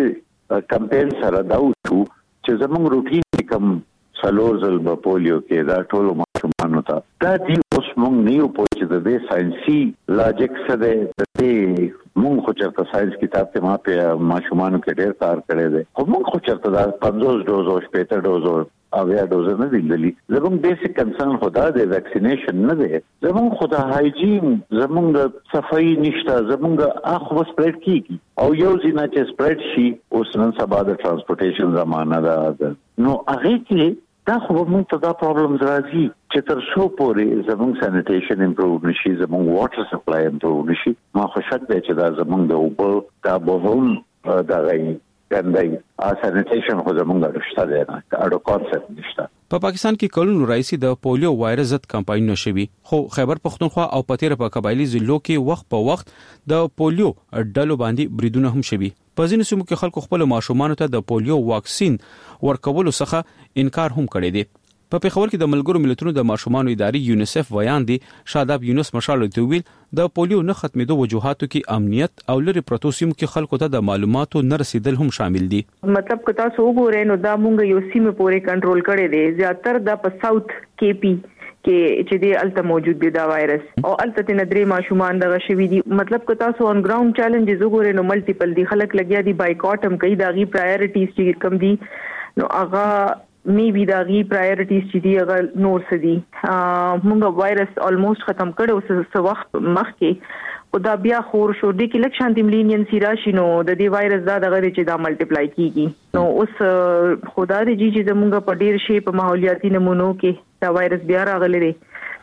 د کمپاین سره دا وشو چې زموږ روټین کوم څلور ځل په پولیو کې دا ټول ماشومانو ته دا دی اوس موږ نه یو پوهیږو د دې ساينسي لاجیک سره د دې موږ خو چرته ساينس کتاب ته ما په ماشومانو کې ډېر کار کړی دی، خو موږ خو چرته دا 50 ډوز او 70 ډوز او یا ډوز نه دیدلی. زموږ بیسیک کنسرن خدا د ویکسینیشن نه دی، زموږ خدا هایجین زموږ صفائی نشته، زموږ اخو سپریډ کیږي او یو ځینه چې سپریډ شي اوس نن سبا د ترانسپورټیشن زمانہ ده، نو هغه کې دا خو موږ ته دا پرابلمز راځي چې تر څو پورې زموږ سانیټیشن امپروو نشي، زموږ واټر سپلای امپروو نشي. ما خو شک دی چې دا زموږ د اوبو دا بهون دا غي ګندای سانیټیشن خو زموږ رښتا دی نه اړو کانسپټ نشته. په پاکستان کې کلونو راځي د پولیو وایرس ضد کمپاین نشوي، خو خیبر پختونخوا او پتیره په قبایلی ضلعو کې وخت په وخت د پولیو ډلو باندې بریدونه هم شوي. په ځینو سیمو کې خلکو خپل ماشومان ته د پولیو واکسین ورکولو څخه انکار هم کړی دی. په پیښور کې د ملګرو ملتونو د ماشومان ادارې یونیسف ویان دي شاداب یونس مشال ویل د پولیو نه ختمېدو وجوهاتو کې امنیت او لري پروتو سیمو کې خلکو ته د معلوماتو نه رسیدل هم شامل دي. مطلب که تاسو وګورئ نو دا مونږ یو سیمه پورې کنټرول کړی دی، زیاتره د په ساوث کې پی کې چې دی الته موجود دی دا وایرس او الته د ندرې ماشومان دغه شوی دي. مطلب که تاسو اون ګراوند چیلنجز وګورئ نو ملټیپل دي، خلک لګیا دي بایکاټ هم کوي، دا غي پرایورټیز چې کم دي نو هغه میبي دا غي پرایورټیز چې دی هغه نور سدي. موږ وایرس অলموست ختم کړو څه وخت مخکې او دا بیا خور شو دی کې لک شانتي ملینینسي راشي نو د دې وایرس دا دغه چې دا ملټیپلای کیږي. نو اوس خدا دې چې زموږ په ډیر شي په ماحولیاتي نمونو کې دا وایرس بیا راغلی دی.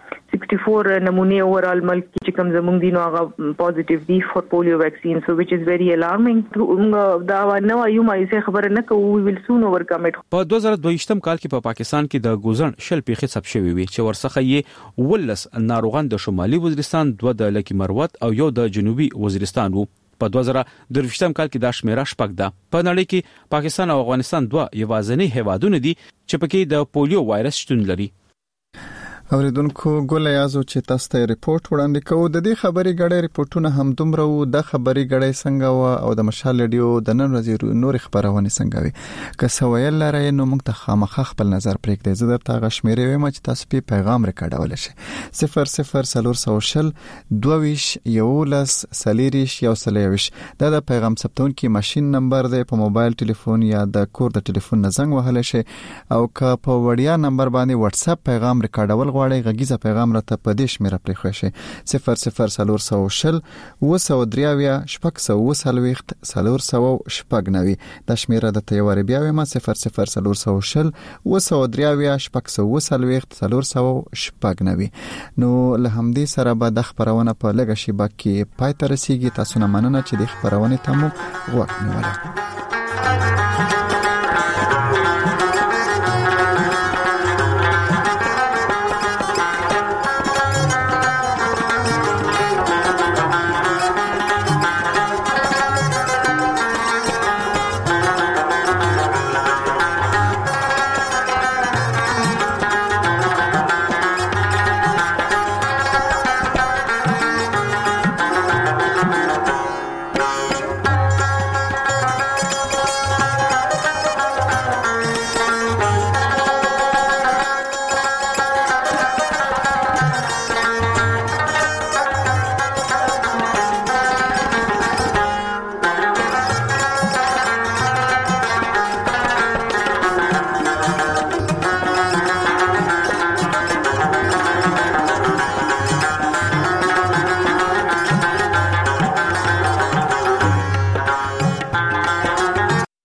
64 نمونه اورال ملک کې کوم زموږ دي نو هغه پوزټیو دي فور پولیو ویکسین سو which is very alarming. دا نو یو مې خبره نه کوو وی ویل سون اورکم اټ. په 2022 کال کې په پاکستان کې د ګوزن شل پیښې ثبت شوې وي چې ورڅخه یې ولس ناروغان د شمالي وزیرستان، 2 د لکی مروت او یو د جنوبي وزیرستان وو. په 2023 کال کې دا شمیره شپږ ده. په نړۍ کې پاکستان او افغانستان 2 یوازینی هیوادونه دي چې پکې د پولیو وایرس شتون لري. اوریدونکو ګل یازو چې تاسو ته ریپورت وړاندې کوو. د دې خبري غړې ریپورتونه هم دومره وو. د خبري غړې څنګه او د مشال ریډیو د نن ورځې نور خبرونه څنګه وي که سویل لري نو موږ ته خامخا خپل نظر پرېږدئ. زه درته غشمیرې وایم چې تاسو په پیغام ریکارډول شي 00 22 11 سلیریش یو سلیوش دا د پیغام ثبتون کې ماشين نمبر دی. په موبایل ټلیفون یا د کور د ټلیفون نزنګ وهل شي او که په وړیا نمبر باندې واتس اپ پیغام ریکارډول غواړئ غږیزه پیغام راته په دې شمیره پرې خوښ شي 00 230 د شمیره د تیوار بیا ویم 00 نو له همدې سره به د خبرونه په لګه شي باقي پای ته رسیږي. تاسو نه مننه چې د خبرونه ته مو وخت نیولای.